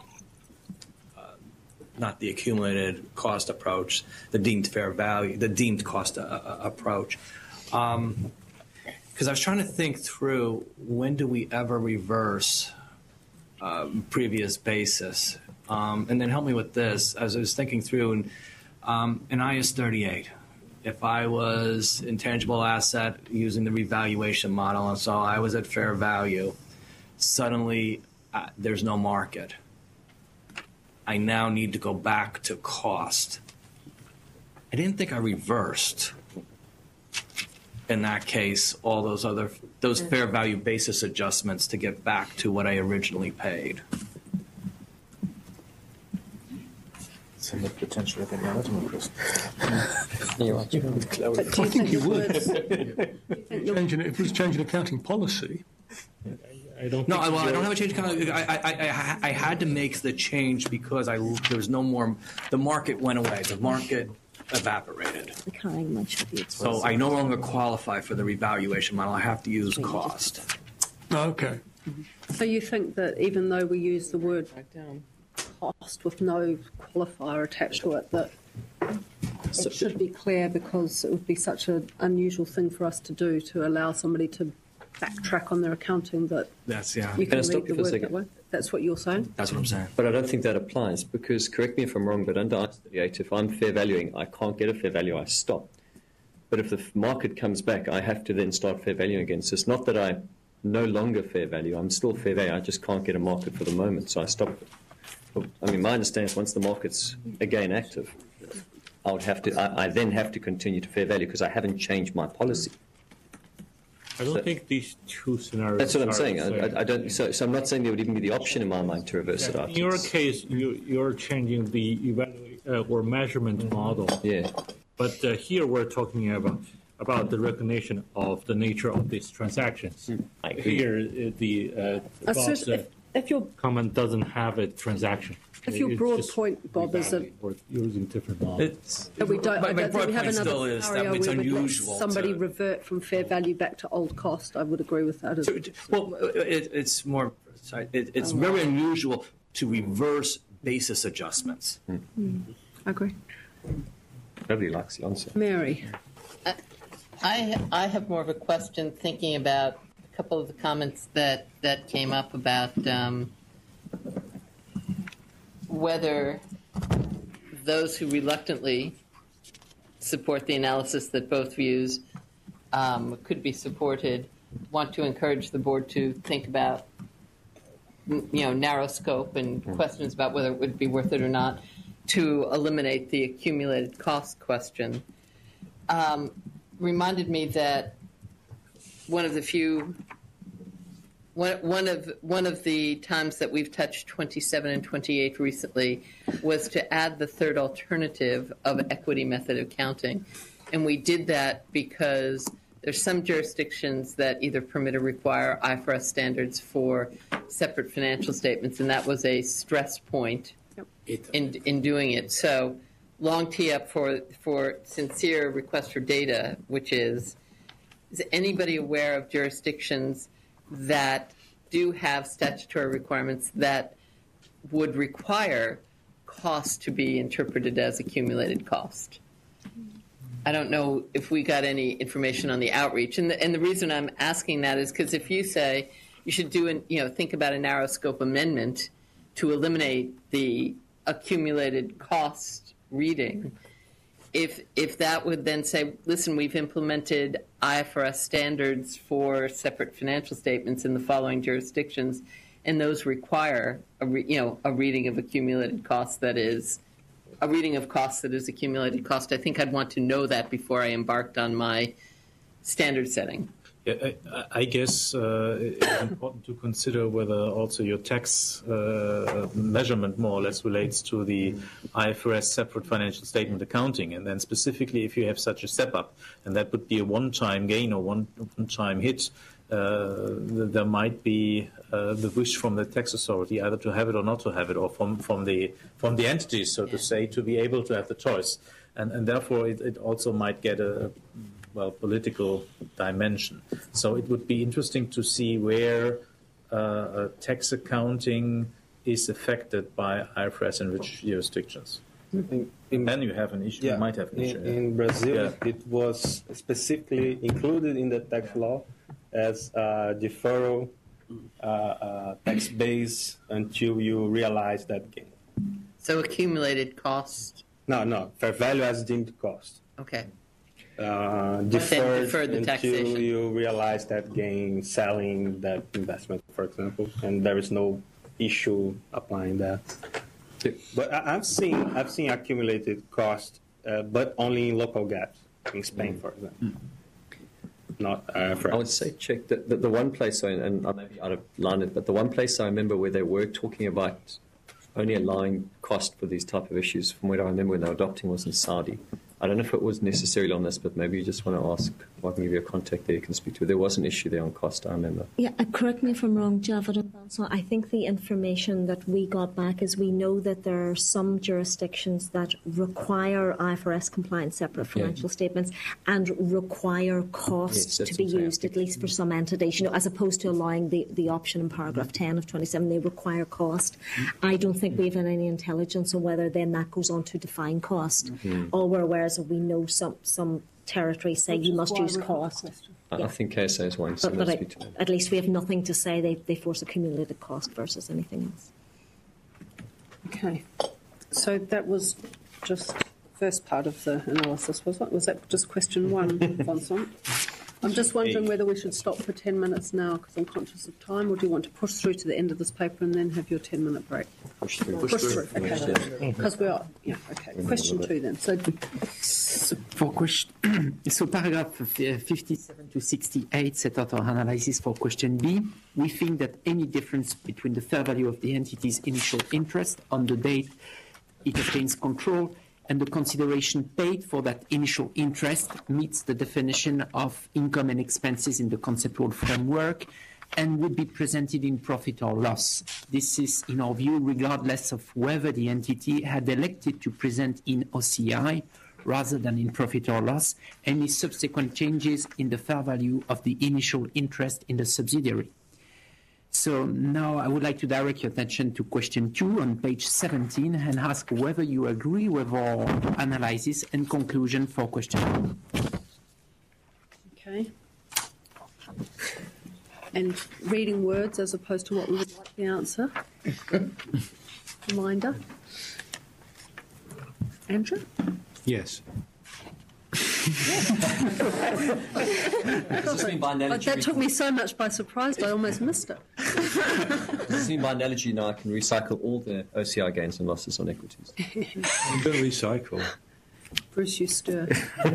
Speaker 5: not the accumulated cost approach, the deemed fair value, the deemed cost uh, approach. Because um, I was trying to think through, when do we ever reverse um, previous basis? Um, and then help me with this. As I was thinking through, and Um, in I A S thirty-eight, if I was intangible asset using the revaluation model, and so I was at fair value, suddenly uh, there's no market. I now need to go back to cost. I didn't think I reversed, in that case, all those other, those fair value basis adjustments to get back to what I originally paid.
Speaker 15: Send a potential at any other Chris.
Speaker 1: But do you
Speaker 10: I think you would.
Speaker 1: think
Speaker 10: Changing, if it was changing accounting policy,
Speaker 15: I don't.
Speaker 5: No,
Speaker 15: think
Speaker 5: I, well, I
Speaker 15: you're-
Speaker 5: don't have a change. of account. I, I, I, I had to make the change because I there was no more. The market went away. The market evaporated.
Speaker 6: The carrying much of it.
Speaker 5: So I no longer qualify for the revaluation model. I have to use cost.
Speaker 10: okay.
Speaker 1: So you think that even though we use the word cost with no qualifier attached to it, that it should be clear because it would be such an unusual thing for us to do to allow somebody to backtrack on their accounting that
Speaker 5: That's yeah.
Speaker 1: you
Speaker 3: Can I
Speaker 1: can
Speaker 3: stop
Speaker 1: read
Speaker 3: you
Speaker 1: the
Speaker 3: for a
Speaker 1: word
Speaker 3: second?
Speaker 1: that way? That's what you're saying?
Speaker 5: That's what I'm saying.
Speaker 3: But I don't think that applies because, correct me if I'm wrong, but under I thirty-eight, if I'm fair valuing, I can't get a fair value, I stop. But if the f- market comes back, I have to then start fair valuing again. So it's not that I no longer fair value, I'm still fair value, I just can't get a market for the moment, so I stop it. Well, I mean, my understanding is once the market's again active, I would have to, I, I then have to continue to fair value because I haven't changed my policy.
Speaker 15: I don't
Speaker 3: So-
Speaker 15: think these two scenarios.
Speaker 3: That's what I'm
Speaker 15: are
Speaker 3: saying.
Speaker 15: the same.
Speaker 3: I, I, I don't. So, so I'm not saying there would even be the option in my mind to reverse it
Speaker 15: In
Speaker 3: after.
Speaker 15: your case, you, you're changing the evaluate uh, or measurement model.
Speaker 3: Yeah.
Speaker 15: But uh, here we're talking about about the recognition of the nature of these transactions.
Speaker 3: I agree.
Speaker 15: Here, uh, the uh,
Speaker 1: I
Speaker 15: Bob's,
Speaker 1: suppose
Speaker 15: uh,
Speaker 1: if, if your
Speaker 15: comment doesn't have a transaction.
Speaker 1: if your
Speaker 15: It's
Speaker 1: broad
Speaker 15: just
Speaker 1: point, Bob, is that
Speaker 15: We're using different models.
Speaker 5: It's,
Speaker 1: that we don't,
Speaker 5: my,
Speaker 1: I
Speaker 5: my
Speaker 1: don't think
Speaker 5: broad
Speaker 1: we have
Speaker 5: point
Speaker 1: another
Speaker 5: still is
Speaker 1: scenario
Speaker 5: that it's
Speaker 1: where we'd let
Speaker 5: unusual.
Speaker 1: somebody
Speaker 5: to,
Speaker 1: revert from fair value back to old cost. I would agree with that. As
Speaker 5: to- to- well, it, it's more. Sorry, it, it's
Speaker 1: Oh,
Speaker 5: very unusual to reverse basis adjustments.
Speaker 1: I agree.
Speaker 3: Nobody likes the answer.
Speaker 1: Mary.
Speaker 4: I I have more of a question thinking about a couple of the comments that, that came up about um, whether those who reluctantly support the analysis that both views um, could be supported want to encourage the board to think about you know narrow scope and questions about whether it would be worth it or not to eliminate the accumulated cost question. Um, reminded me that one of the few one, one of one of the times that we've touched twenty-seven and twenty-eight recently was to add the third alternative of equity method accounting, and we did that because there's some jurisdictions that either permit or require I F R S standards for separate financial statements, and that was a stress point in in doing it. So long tee up for for sincere request for data, which is, is anybody aware of jurisdictions that do have statutory requirements that would require cost to be interpreted as accumulated cost? I don't know if we got any information on the outreach. And the, and the reason I'm asking that is because if you say you should do an, you know, think about a narrow scope amendment to eliminate the accumulated cost reading, if if that would then say, listen, we've implemented I F R S standards for separate financial statements in the following jurisdictions, and those require a re, you know a reading of accumulated costs that is a reading of costs that is accumulated cost. I think I'd want to know that before I embarked on my standard setting.
Speaker 15: Yeah, I, I guess uh, it's important to consider whether also your tax uh, measurement more or less relates to the I F R S separate financial statement accounting, and then specifically if you have such a step up, and that would be a one-time gain or one- one-time hit, uh, there might be uh, the wish from the tax authority either to have it or not to have it, or from, from the from the entities, so to say, to be able to have the choice, and and therefore it, it also might get a well, political dimension. So it would be interesting to see where uh, uh, tax accounting is affected by I F R S in which jurisdictions.
Speaker 13: In, in,
Speaker 15: then you have an issue.
Speaker 13: Yeah,
Speaker 15: you might have an
Speaker 13: in,
Speaker 15: issue. yeah.
Speaker 13: in Brazil,
Speaker 15: Yeah.
Speaker 13: it was specifically included in the tax law as a deferral uh, uh, tax base until you realize that gain.
Speaker 4: So accumulated cost
Speaker 13: No, no, fair value as deemed cost.
Speaker 4: Okay.
Speaker 13: Uh,
Speaker 4: then
Speaker 13: deferred
Speaker 4: defer the
Speaker 13: until
Speaker 4: taxation.
Speaker 13: you realize that gain selling that investment, for example, and there is no issue applying that. But I, I've seen I've seen accumulated cost, uh, but only in local gaps in Spain, for example. Not uh, for
Speaker 3: I would say check the, the, the one place, and, and I may be out of line, but the one place I remember where they were talking about only allowing cost for these type of issues, from what I remember when they were adopting, was in Saudi. I don't know if it was necessarily on this, but maybe you just want to ask, well, I can give you a contact there you can speak to. There was an issue there on cost, I remember.
Speaker 6: Yeah, uh, correct me if I'm wrong, Javid. So I think the information that we got back is we know that there are some jurisdictions that require I F R S compliant separate financial yeah. statements and require costs yes, to be used, at least for some entities, you know, as opposed to allowing the, the option in paragraph mm-hmm. ten of twenty-seven, they require cost. Mm-hmm. I don't think we have any intelligence on whether then that goes on to define cost. Mm-hmm. All we're aware is that we know some, some territories say Which you must use cost.
Speaker 3: I,
Speaker 6: yeah.
Speaker 3: I think K S A is one.
Speaker 6: But, but I, at least we have nothing to say they, they force accumulated cost versus anything else.
Speaker 1: Okay. So that was just the first part of the analysis, was it? Was that just question one, Vincent? I'm just wondering whether we should stop for ten minutes now because I'm conscious of time, or do you want to push through to the end of this paper and then have your ten-minute break?
Speaker 3: Push through.
Speaker 1: Push, push through. through. Okay. Because we are, yeah, okay. Question two then. So,
Speaker 12: so for question, so paragraph fifty-seven to sixty-eight set out our analysis for question B. We think that any difference between the fair value of the entity's initial interest on the date it obtains control and the consideration paid for that initial interest meets the definition of income and expenses in the conceptual framework and would be presented in profit or loss. This is, in our view, regardless of whether the entity had elected to present in O C I rather than in profit or loss any subsequent changes in the fair value of the initial interest in the subsidiary. So now I would like to direct your attention to question two on page seventeen and ask whether you agree with our analysis and conclusion for question two.
Speaker 1: Okay. And reading words as opposed to what we would like the answer. Reminder. Andrew?
Speaker 7: Yes.
Speaker 1: That took me so much by surprise, I almost missed it.
Speaker 3: Does this mean by analogy now I can recycle all the O C I gains and losses on equities?
Speaker 7: You don't recycle.
Speaker 1: Bruce, you stir.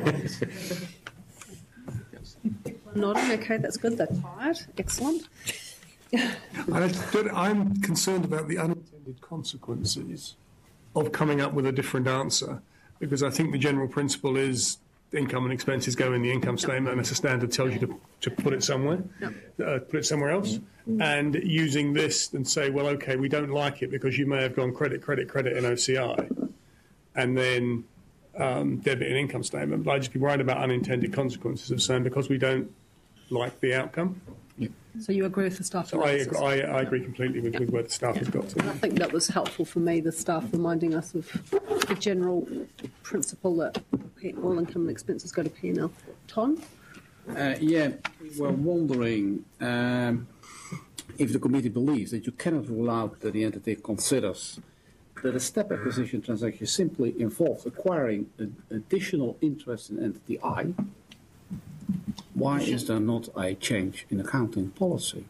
Speaker 1: Nodding, okay, that's good. They're tired. Excellent.
Speaker 10: I, I'm concerned about the unintended consequences of coming up with a different answer, because I think the general principle is income and expenses go in the income statement, and it's a standard tells you to, to put it somewhere, uh, put it somewhere else. Mm-hmm. And using this and say, well, okay, we don't like it because you may have gone credit, credit, credit in O C I, and then um, debit an income statement. But I'd just be worried about unintended consequences of saying because we don't like the outcome.
Speaker 1: So you agree with the staff
Speaker 10: so I,
Speaker 1: analysis?
Speaker 10: I, I agree completely with, with where the staff
Speaker 1: yeah.
Speaker 10: has got to.
Speaker 1: And I think that was helpful for me, the staff reminding us of the general principle that all income and expenses go to P and L. Tom?
Speaker 16: Uh, yeah, we were wondering um, if the committee believes that you cannot rule out that the entity considers that a step acquisition transaction simply involves acquiring an additional interest in entity I. Why is there not a change in accounting policy?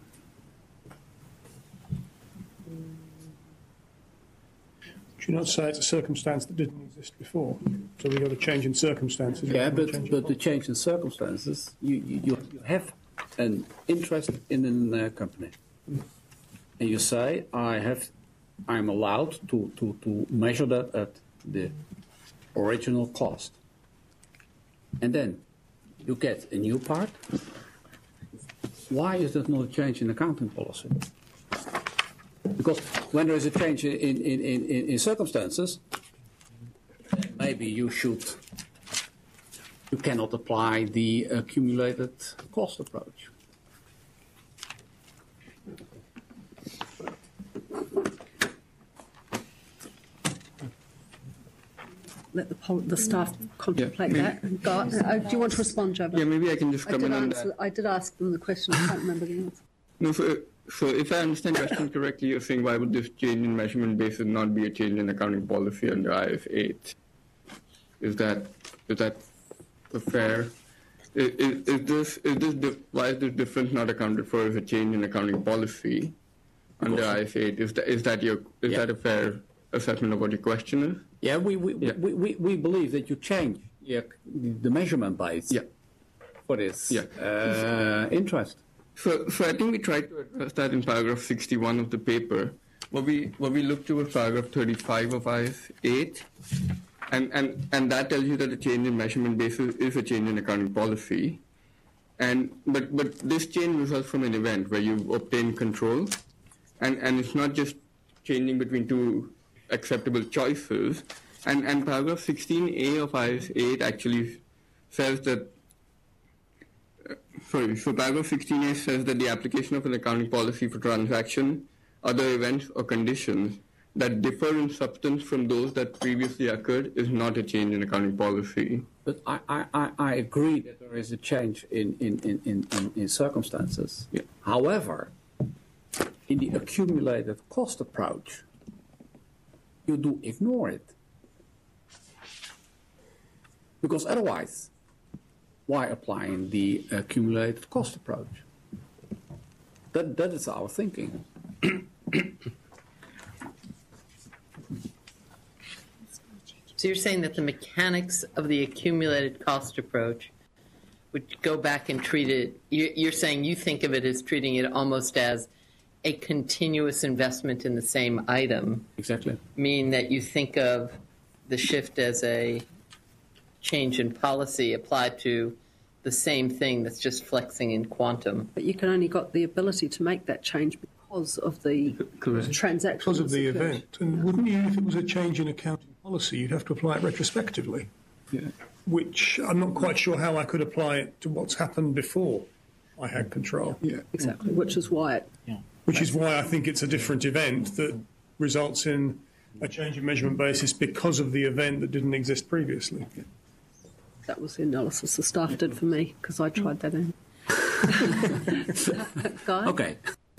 Speaker 10: Should you not say it's a circumstance that didn't exist before? So we've got a change in circumstances.
Speaker 16: Yeah, but, but the change in circumstances, you, you, you have an interest in a uh, company. And you say, I have, I'm allowed to, to, to measure that at the original cost. And then you get a new part. Why is that not a change in accounting policy? Because when there is a change in, in, in, in, in circumstances, maybe you should, you cannot apply the accumulated cost approach.
Speaker 1: Let the, pol- the staff contemplate
Speaker 9: yeah,
Speaker 1: that. Go, uh, do you want to respond, Joe?
Speaker 9: Yeah, maybe I can just come in on
Speaker 1: answer,
Speaker 9: that.
Speaker 1: I did ask them the question. I can't remember the answer.
Speaker 9: No, so, so if I understand your question correctly, you're saying why would this change in measurement basis not be a change in accounting policy under I F eight? Is that is that a fair? Is, is, is this is this di- why is this difference not accounted for as a change in accounting policy under I F eight? Is that is that your is
Speaker 16: Yeah.
Speaker 9: that a fair assessment of what your question is?
Speaker 16: Yeah, we we,
Speaker 9: Yeah.
Speaker 16: we, we, we believe that you change yeah, the measurement base
Speaker 9: Yeah.
Speaker 16: for this
Speaker 9: Yeah.
Speaker 16: uh, interest.
Speaker 9: So, so I think we tried to address that in paragraph sixty-one of the paper. What we what we looked to was paragraph thirty-five of I F eight, and, and, and that tells you that a change in measurement basis is a change in accounting policy. And but but this change results from an event where you obtain control, and, and it's not just changing between two acceptable choices. And and paragraph sixteen A of I F eight actually says that. Sorry, so paragraph sixteen A says that the application of an accounting policy for transaction, other events or conditions that differ in substance from those that previously occurred is not a change in accounting policy.
Speaker 16: But I, I, I, I agree that there is a change in, in, in, in, in, in circumstances.
Speaker 9: Yeah.
Speaker 16: However, in the accumulated cost approach, you do ignore it. Because otherwise, why applying the accumulated cost approach? That, that is our thinking.
Speaker 4: So you're saying that the mechanics of the accumulated cost approach would go back and treat it, you- you're saying you think of it as treating it almost as a continuous investment in the same item,
Speaker 16: Exactly.
Speaker 4: meaning that you think of the shift as a change in policy applied to the same thing that's just flexing in quantum.
Speaker 1: But you can only got the ability to make that change because of the transaction.
Speaker 10: Because of the
Speaker 1: that's occurred.
Speaker 10: event. And wouldn't you, if it was a change in accounting policy, you'd have to apply it retrospectively?
Speaker 16: Yeah.
Speaker 10: Which I'm not quite sure how I could apply it to what's happened before I had control.
Speaker 1: Yeah, exactly. Which is why it.
Speaker 10: Which is why I think it's a different event that results in a change in measurement basis because of the event that didn't exist previously.
Speaker 1: That was the analysis the staff did for me because I tried that in. Guy?
Speaker 16: Okay.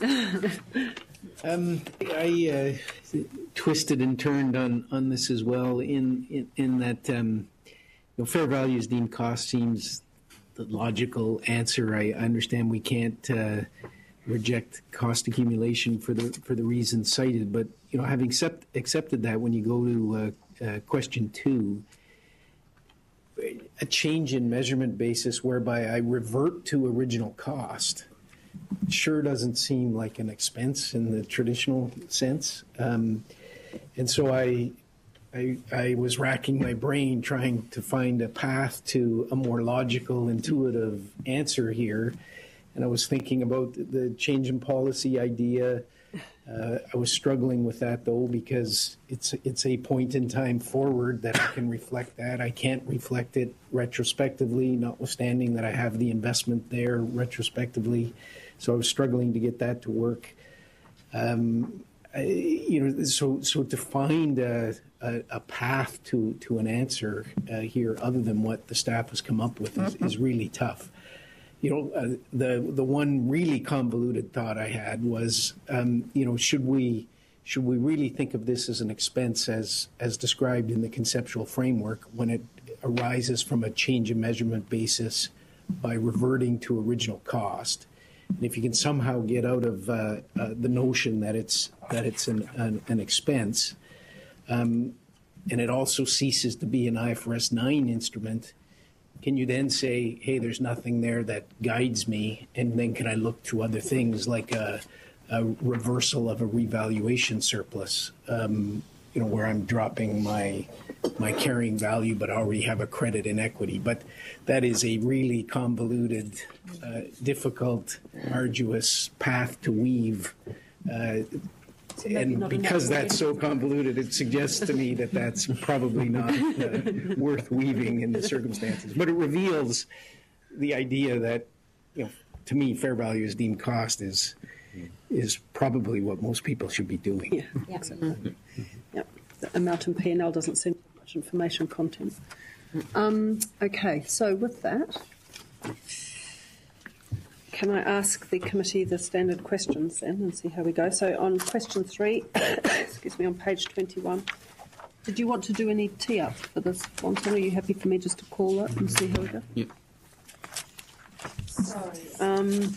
Speaker 12: Um, I uh, twisted and turned on, on this as well in, in, in that um, you know, fair value is deemed cost seems the logical answer. I understand we can't uh, reject cost accumulation for the for the reasons cited, but you know, having accept, accepted that, when you go to uh, uh, question two, a change in measurement basis whereby I revert to original cost sure doesn't seem like an expense in the traditional sense. Um, and so I, I, I was racking my brain trying to find a path to a more logical, intuitive answer here. And I was thinking about the change in policy idea. Uh, I was struggling with that, though, because it's it's a point in time forward that I can reflect that. I can't reflect it retrospectively, notwithstanding that I have the investment there retrospectively. So I was struggling to get that to work. Um, I, you know, so so to find a, a, a path to to an answer uh, here, other than what the staff has come up with, is, is really tough. You know, uh, the the one really convoluted thought I had was, um, you know, should we should we really think of this as an expense as as described in the conceptual framework when it arises from a change in measurement basis by reverting to original cost? And if you can somehow get out of uh, uh, the notion that it's that it's an an, an expense, um, and it also ceases to be an I F R S nine instrument. Can you then say, hey, there's nothing there that guides me, and then can I look to other things like a, a reversal of a revaluation surplus, um, you know, where I'm dropping my my carrying value but already have a credit in equity. But that is a really convoluted, uh, difficult, arduous path to weave. Uh, And because that's so convoluted, it suggests to me that that's probably not uh, worth weaving in the circumstances. But it reveals the idea that, you know, to me, fair value as deemed cost is is probably what most people should be doing.
Speaker 1: Yeah, yeah. Mm-hmm. Yep. The amount in P and L doesn't seem to have much information content. Um, okay, so with that, can I ask the committee the standard questions then and see how we go? So on question three, excuse me, on page twenty-one, Did you want to do any tee-up for this, Fontaine? Are you happy for me just to call it and see how we go?
Speaker 9: Yeah.
Speaker 1: Um,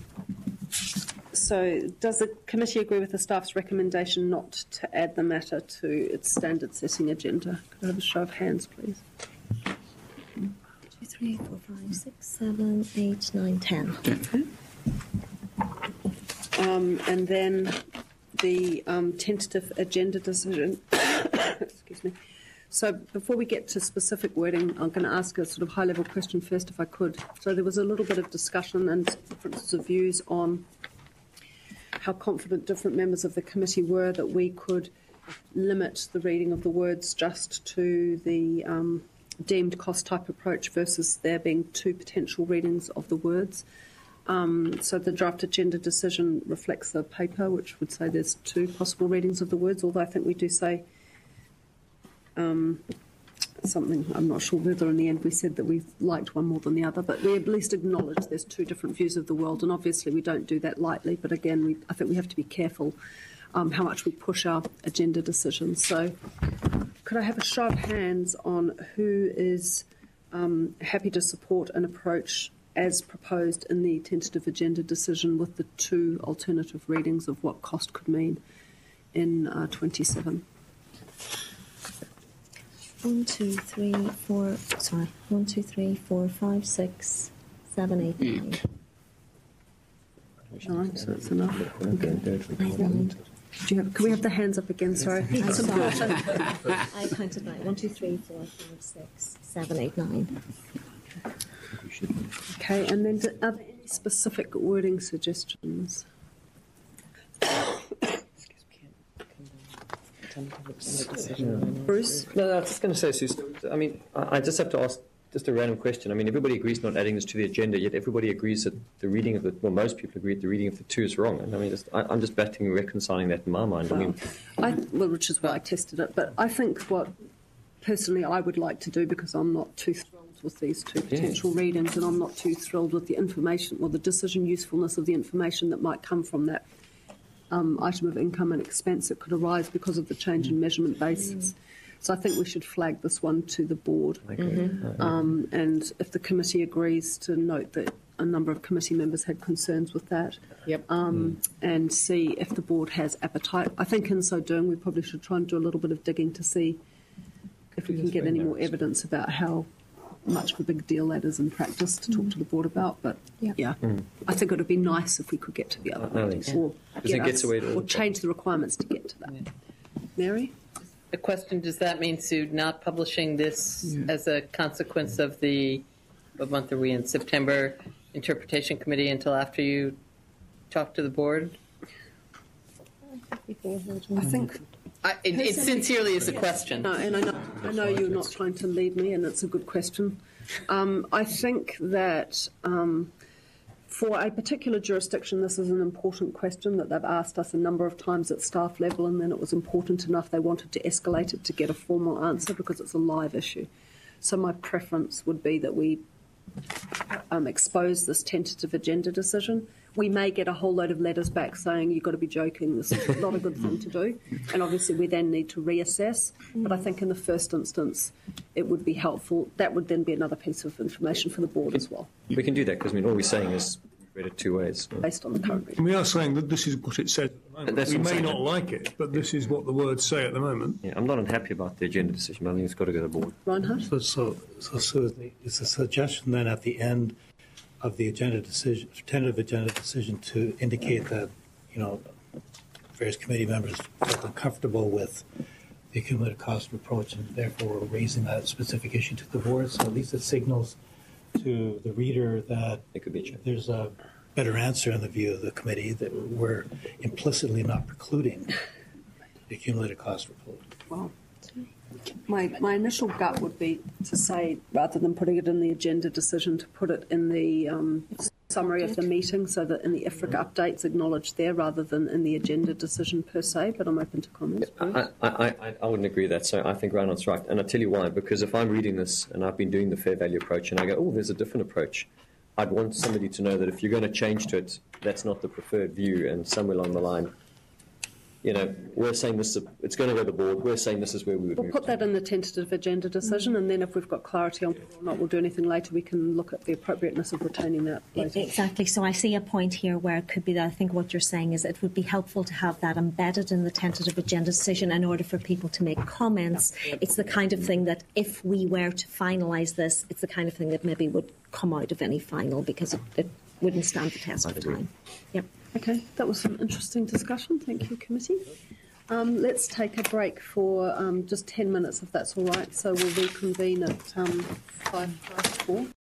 Speaker 1: so, does the committee agree with the staff's recommendation not to add the matter to its standard-setting agenda? Could I have a show of hands, please?
Speaker 6: Two, three, four, five, six, seven, eight, nine, ten.
Speaker 1: Okay. Um, and then the um, tentative agenda decision. Excuse me. So before we get to specific wording, I'm going to ask a sort of high-level question first, if I could. So there was a little bit of discussion and differences of views on how confident different members of the committee were that we could limit the reading of the words just to the um, deemed cost-type approach versus there being two potential readings of the words. Um, so the draft agenda decision reflects the paper, which would say there's two possible readings of the words, although I think we do say um, something, I'm not sure whether in the end we said that we liked one more than the other, but we at least acknowledge there's two different views of the world, and obviously we don't do that lightly, but again, we, I think we have to be careful um, how much we push our agenda decisions. So could I have a show of hands on who is um, happy to support an approach as proposed in the tentative agenda decision with the two alternative readings of what cost could mean in uh, twenty-seven?
Speaker 6: One, two, three, four. Sorry. One, two, three, four, five, six, seven, eight, nine.
Speaker 1: Nine, so that's enough. Okay.
Speaker 6: Nine.
Speaker 1: Do you have, can we have the hands up again? Sorry. That's important.
Speaker 6: I counted nine. One, two, three, four, five, six, seven, eight, nine.
Speaker 1: Okay, and then do, are there any specific wording suggestions? Bruce?
Speaker 3: No, no, I was just going to say, Sue, I mean, I I just have to ask just a random question. I mean, everybody agrees not adding this to the agenda, yet everybody agrees that the reading of the, well, most people agree that the reading of the two is wrong. And I mean, just, I, I'm just battling reconciling that in my mind. I mean,
Speaker 1: I, well, which is why I tested it, but I think what personally I would like to do, because I'm not too thrilled with these two potential yeah. readings, and I'm not too thrilled with the information or the decision usefulness of the information that might come from that um, item of income and expense that could arise because of the change in measurement basis. Mm. So I think we should flag this one to the board.
Speaker 3: I agree. Mm-hmm.
Speaker 1: Um, and if the committee agrees to note that a number of committee members had concerns with that,
Speaker 14: yep.
Speaker 1: um, mm. and see if the board has appetite. I think in so doing we probably should try and do a little bit of digging to see if we can get any more evidence about how much of a big deal that is in practice to talk to the board about, but yeah, yeah. Mm. I think it would be nice if we could get to the other readings, or, get us, or change the requirements to get to that. Yeah. Mary?
Speaker 4: A question, does that mean, Sue, not publishing this yeah. as a consequence of the, what month are we in, September Interpretation Committee until after you talk to the board?
Speaker 1: I think...
Speaker 4: I, it, it sincerely is a question.
Speaker 1: No, and I know, I know you're not trying to lead me, and it's a good question. Um, I think that um, for a particular jurisdiction, this is an important question that they've asked us a number of times at staff level, and then it was important enough they wanted to escalate it to get a formal answer because it's a live issue. So my preference would be that we um, expose this tentative agenda decision. We may get a whole load of letters back saying you've got to be joking, this is not a good thing to do, and obviously we then need to reassess, but I think in the first instance it would be helpful. That would then be another piece of information for the board as well.
Speaker 3: We can do that because I mean all we're saying is read it two ways.
Speaker 1: Based on the current reading.
Speaker 10: We are saying that this is what it says at the moment. We may not like it, but this is what the words say at the moment.
Speaker 3: Yeah, I'm not unhappy about the agenda decision, but I think it's got to go to the board.
Speaker 1: Reinhard?
Speaker 11: So, so, so, so it's a suggestion then at the end of the agenda decision, tentative agenda decision, to indicate that, you know, various committee members felt uncomfortable with the accumulated cost approach, and therefore we're raising that specific issue to the board. So at least it signals to the reader that
Speaker 3: it could be
Speaker 11: there's a better answer in the view of the committee, that we're implicitly not precluding the accumulated cost report.
Speaker 1: Well, my, my initial gut would be to say, rather than putting it in the agenda decision, to put it in the um, summary of the meeting, so that in the I F R C updates acknowledged there rather than in the agenda decision per se, but I'm open to comments.
Speaker 3: I, I, I, I wouldn't agree with that, so I think Reinhard's right. And I'll tell you why, because if I'm reading this and I've been doing the fair value approach and I go, oh, there's a different approach, I'd want somebody to know that if you're going to change to it, that's not the preferred view, and somewhere along the line, you know, we're saying this, it's going to go to the board, we're saying this is where we would
Speaker 1: We'll
Speaker 3: move
Speaker 1: put
Speaker 3: to.
Speaker 1: that in the tentative agenda decision, and then if we've got clarity on whether or not we'll do anything later, we can look at the appropriateness of retaining that later.
Speaker 6: Exactly. So I see a point here where it could be that I think what you're saying is it would be helpful to have that embedded in the tentative agenda decision in order for people to make comments. It's the kind of thing that if we were to finalise this, it's the kind of thing that maybe would come out of any final because it, it wouldn't stand the test of time. Yep.
Speaker 1: Okay, that was some interesting discussion. Thank you, committee. Um, let's take a break for um, just ten minutes, if that's all right. So we'll reconvene at um, five past four.